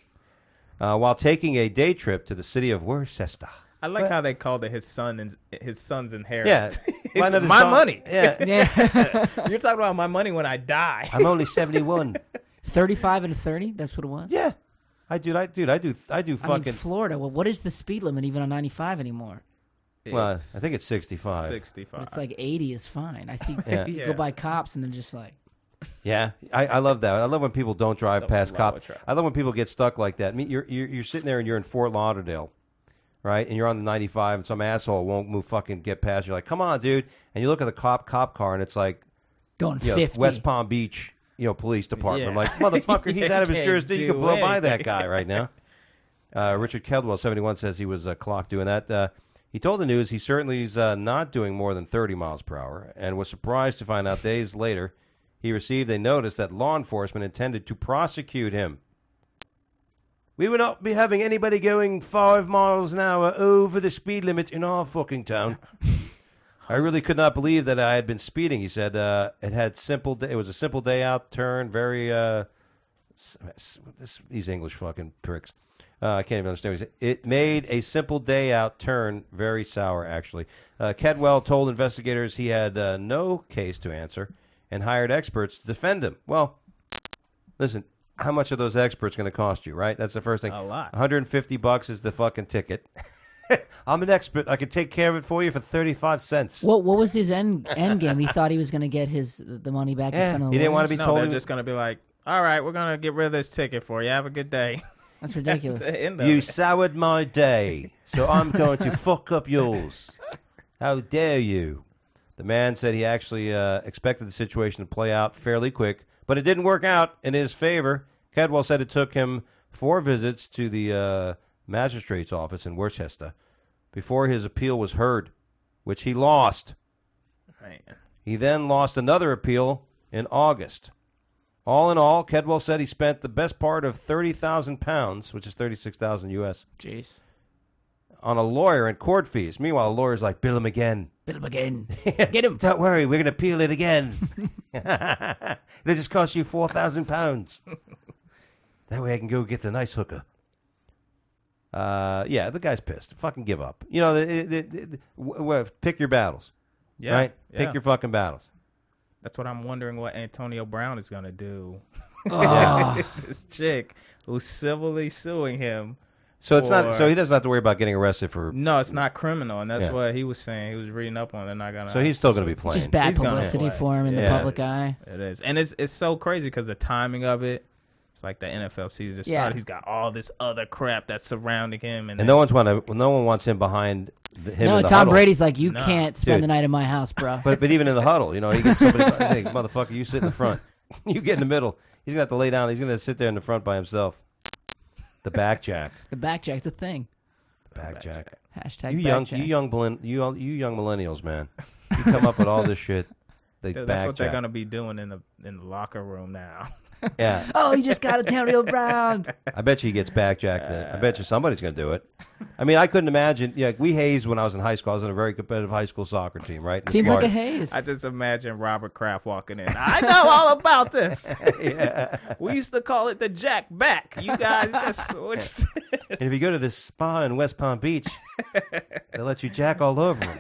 Uh, while taking a day trip to the city of Worcester. I like how they called it his son and his son's Yeah, inheritance. why It's not his my son? money. Yeah, Yeah. You're talking about my money when I die. I'm only seventy-one. thirty-five and a thirty? That's what it was? Yeah, I do. I do. I do. I do. I mean, Fucking. Florida, well, what is the speed limit even on ninety-five anymore? Well, I It's think it's sixty-five. sixty-five. It's like eighty is fine. I see Yeah. you Yeah. go by cops and they're just like, Yeah, I, I love that. I love when people don't drive Stuff past with lava cops. traffic. I love when people get stuck like that. I mean, you're, you're you're sitting there and you're in Fort Lauderdale, right? And you're on the ninety-five, and some asshole won't move fucking get past. You're like, come on, dude. And you look at the cop cop car, and it's like, going you know, fifty. West Palm Beach, you know, police department. I'm Yeah. like, motherfucker, he's Yeah, out of his can't jurisdiction. You do can blow by that anything. guy right now. Uh, Richard Kedwell, seventy-one, says he was uh, clocked doing that. Uh, he told the news he certainly is uh, not doing more than thirty miles per hour, and was surprised to find out days later he received a notice that law enforcement intended to prosecute him. We will not be having anybody going five miles an hour over the speed limit in our fucking town. I really could not believe that I had been speeding. He said uh, it had simple. Day, it was a simple day out turn. Very uh, this, these English fucking pricks. Uh, I can't even understand what he said. It made a simple day out turn very sour. Actually, uh, Kedwell told investigators he had uh, no case to answer and hired experts to defend him. Well, listen. How much are those experts going to cost you? Right. That's the first thing. A lot. one hundred fifty bucks is the fucking ticket. I'm an expert. I can take care of it for you for thirty-five cents. What what was his end end game? He thought he was going to get his the money back. Yeah, he spent on he didn't want to be No, told. they're he just going to be like, all right, we're going to get rid of this ticket for you. Have a good day. That's ridiculous. That's the end of You it. soured my day, so I'm going to fuck up yours. How dare you? The man said he actually uh, expected the situation to play out fairly quick, but it didn't work out in his favor. Kedwell said it took him four visits to the uh, magistrate's office in Worcester before his appeal was heard, which he lost. Man. He then lost another appeal in August. All in all, Kedwell said he spent the best part of thirty thousand pounds, which is thirty-six thousand U S, Jeez. on a lawyer and court fees. Meanwhile, the lawyer's like, bill him again. Bill him again. Get him. Don't worry, we're going to appeal it again. It'll just cost you four thousand pounds. That way I can go get the nice hooker. Uh, yeah, the guy's pissed. Fucking give up. You know, the, the, the, the, w- w- pick your battles. Yeah. Right? Yeah. Pick your fucking battles. That's what I'm wondering what Antonio Brown is going to do. Oh. This chick who's civilly suing him. So it's not. for- So he doesn't have to worry about getting arrested for. No, it's not criminal, and that's Yeah. what he was saying. He was reading up on it. They're not gonna. So he's still going to be It's playing. just bad He's gonna publicity play. for him in the Yeah. public eye. It is, and it's it's so crazy because the timing of it. It's like the N F L season just Yeah. started. He's got all this other crap that's surrounding him, and, And then- no one's want to. No one wants him behind the, him. No, in the Tom huddle. Brady's like, you No. can't spend Dude. the night in my house, bro. But but even in the huddle, you know, he gets somebody. Hey, motherfucker, you sit in the front. You get in the middle. He's gonna have to lay down. He's gonna sit there in the front by himself. The back jack. The backjack's a thing. Back jack. Hashtag You young, backjack. you young, millenn- you you young millennials, man. You come up with all this shit. The Dude, back that's what they're jack. gonna be doing in the in the locker room now. Yeah, Oh, you just got Antonio Brown. I bet you he gets backjacked. Then I bet you somebody's gonna do it. I mean, I couldn't imagine. Yeah, we hazed when I was in high school. I was in a very competitive high school soccer team, right? in Seems like a Florida. haze. I just imagine Robert Kraft walking in. I know all about this. Yeah. We used to call it the Jack Back. You guys just which, And if you go to this spa in West Palm Beach, they'll let you jack all over them.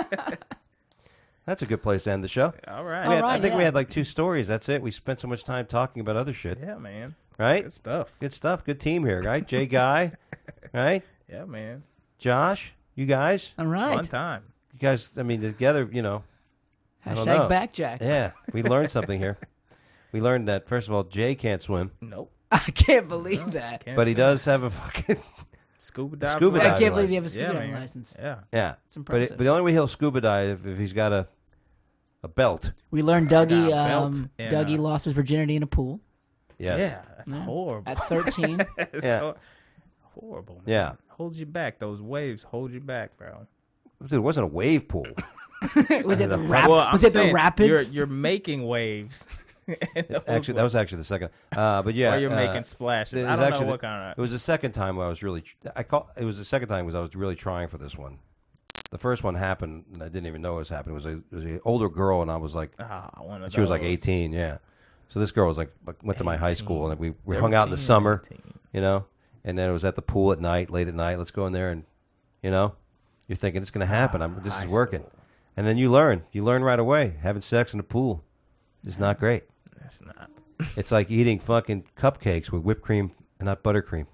That's a good place to end the show. all right. We had- I right, think we yeah. had like two stories. That's it. We spent so much time talking about other shit, Yeah, man. right? Good stuff. Good stuff. Good team here, right? Jay Guy, right? Yeah, man. Josh, you guys, All Fun right. time. you guys. I mean, together, you know. I don't know. Hashtag backjack. Yeah, we learned something here. We learned that first of all, Jay can't swim, Nope. I can't believe that. Can't but he swim. does have a fucking Scuba dive. Scuba I diving can't believe you have a license. scuba Yeah, diving man. license. Yeah. yeah. It's But, impressive. it, but the only way he'll scuba dive if he's got a a belt. We learned Dougie. Got a belt Um, and, Dougie uh, lost his virginity in a pool Yes. Yeah. That's Yeah. horrible. at thirteen. It's Yeah. so horrible. Man. Yeah. Holds you back. Those waves hold you back, bro. Dude, it wasn't a wave pool. was it the The rap? Well, I'm was it the saying rapids? You're, you're making waves. And those Actually, that was actually the second. Uh, but yeah, Or you're uh, making splashes. it I was don't actually know what the- kind It was the second time where I was really. tr- I call it was the second time was I was really trying for this one. The first one happened, and I didn't even know it was happening. It was a it was an older girl, and I was like, of ah, one of she was like those. eighteen, yeah. So this girl was like, like went to my high school, and we we hung out in the seventeen, summer, nineteen. you know, and then it was at the pool at night, late at night. Let's go in there, and you know, you're thinking it's going to happen. I'm, this high is working, school. and then you learn. You learn right away. Having sex in the pool is not great. That's not. It's like eating fucking cupcakes with whipped cream and not buttercream.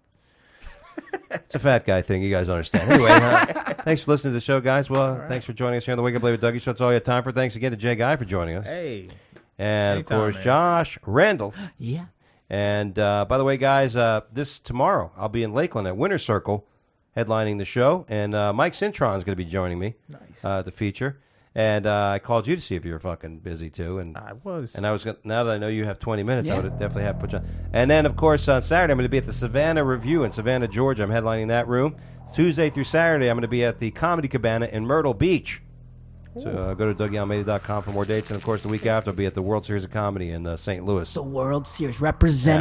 It's a fat guy thing. You guys understand. Anyway, uh, thanks for listening to the show, guys. Well, right. thanks for joining us here on the Wake Up Late with Dougie Show. That's all you have time for. Thanks again to Jay Guy for joining us. Hey. And, anytime, of course, man. Josh Randall. yeah. And, uh, by the way, guys, uh, this tomorrow, I'll be in Lakeland at Winter Circle headlining the show. And uh, Mike Cintron is going to be joining me Nice. uh, at the feature. And uh, I called you to see if you were fucking busy, too. And I was. and I was gonna, now that I know you have twenty minutes, I Yeah. would definitely have put you on. And then, of course, on Saturday, I'm going to be at the Savannah Review in Savannah, Georgia. I'm headlining that room. Tuesday through Saturday, I'm going to be at the Comedy Cabana in Myrtle Beach. So uh, go to Dougie Almeida dot com for more dates. And, of course, the week after, I'll be at the World Series of Comedy in uh, Saint Louis. The World Series representing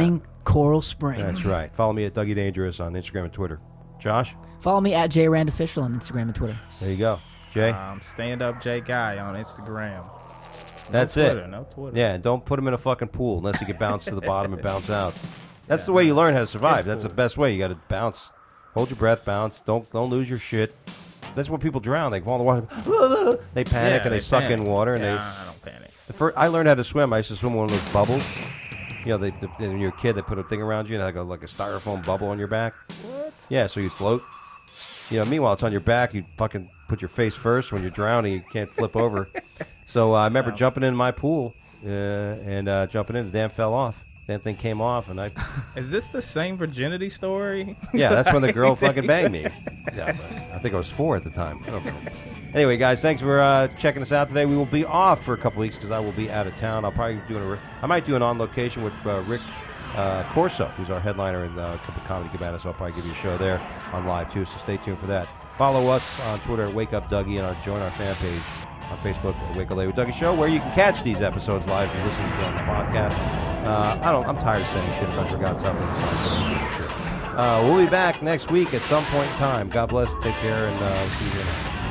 Coral Springs. That's right. Follow me at Dougie Dangerous on Instagram and Twitter. Josh? Follow me at JRandOfficial on Instagram and Twitter. There you go. Jay? Um, Stand Up J Guy on Instagram. That's no Twitter, it. No Twitter. Yeah, and don't put him in a fucking pool unless you can bounce to the bottom and bounce out. That's yeah, the way you learn how to survive. That's cool. The best way. You got to bounce. Hold your breath, bounce. Don't don't lose your shit. That's when people drown. They fall in the water. They panic yeah, and they, they suck panic. in water. And yeah, they, I don't panic. The first, I learned how to swim. I used to swim in one of those bubbles. You know, they, the, when you're a kid, they put a thing around you and like a, like a styrofoam bubble on your back. What? Yeah, so you float. You know, meanwhile, it's on your back. You fucking put your face first. When you're drowning, you can't flip over. So uh, I remember Sounds jumping in my pool uh, and uh, jumping in. The damn fell off. Damn thing came off, and I. Is this the same virginity story? Yeah, that's when the girl fucking banged me. Yeah, but I think I was four at the time. I don't know. Anyway, guys, thanks for uh, checking us out today. We will be off for a couple weeks because I will be out of town. I'll probably be doing a. I might do an on location with uh, Rick uh, Corso, who's our headliner in uh, Comedy Cabana. So I'll probably give you a show there on live too. So stay tuned for that. Follow us on Twitter at Wake Up Dougie and our join our fan page on Facebook at Wake Up Late with Dougie Show, where you can catch these episodes live if you listen to them on the podcast. Uh, I don't. I'm tired of saying shit if I forgot something. Uh, we'll be back next week at some point in time. God bless. Take care, and uh, see you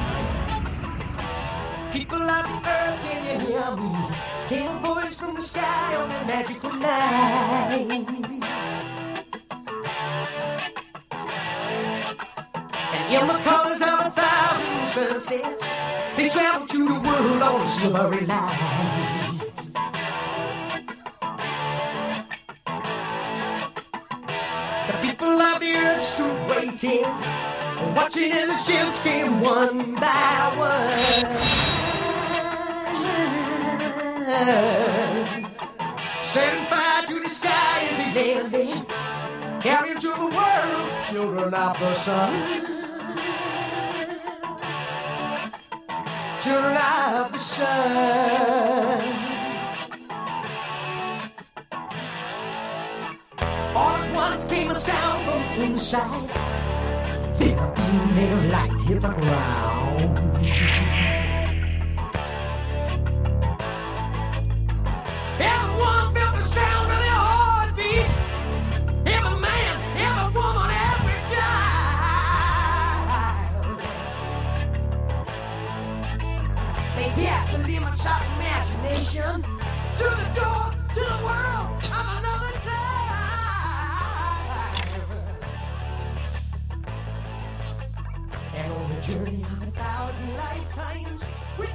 next. People of the earth, can you hear me? Came a voice from the sky on a magical night. And in the colors of a thousand sunsets, they traveled to the world on a silvery light. The people of the earth stood waiting, watching as the ships came one by one. Setting fire to the sky as they landed, carrying to the world children of the sun. Children of the sun. All at once came a sound from inside. Then a beam of light hit the ground. Everyone felt the sound of their heartbeat. Every man, every woman, every child. They passed the limits of imagination to the door, to the world of another time. And on the journey of a thousand lifetimes, we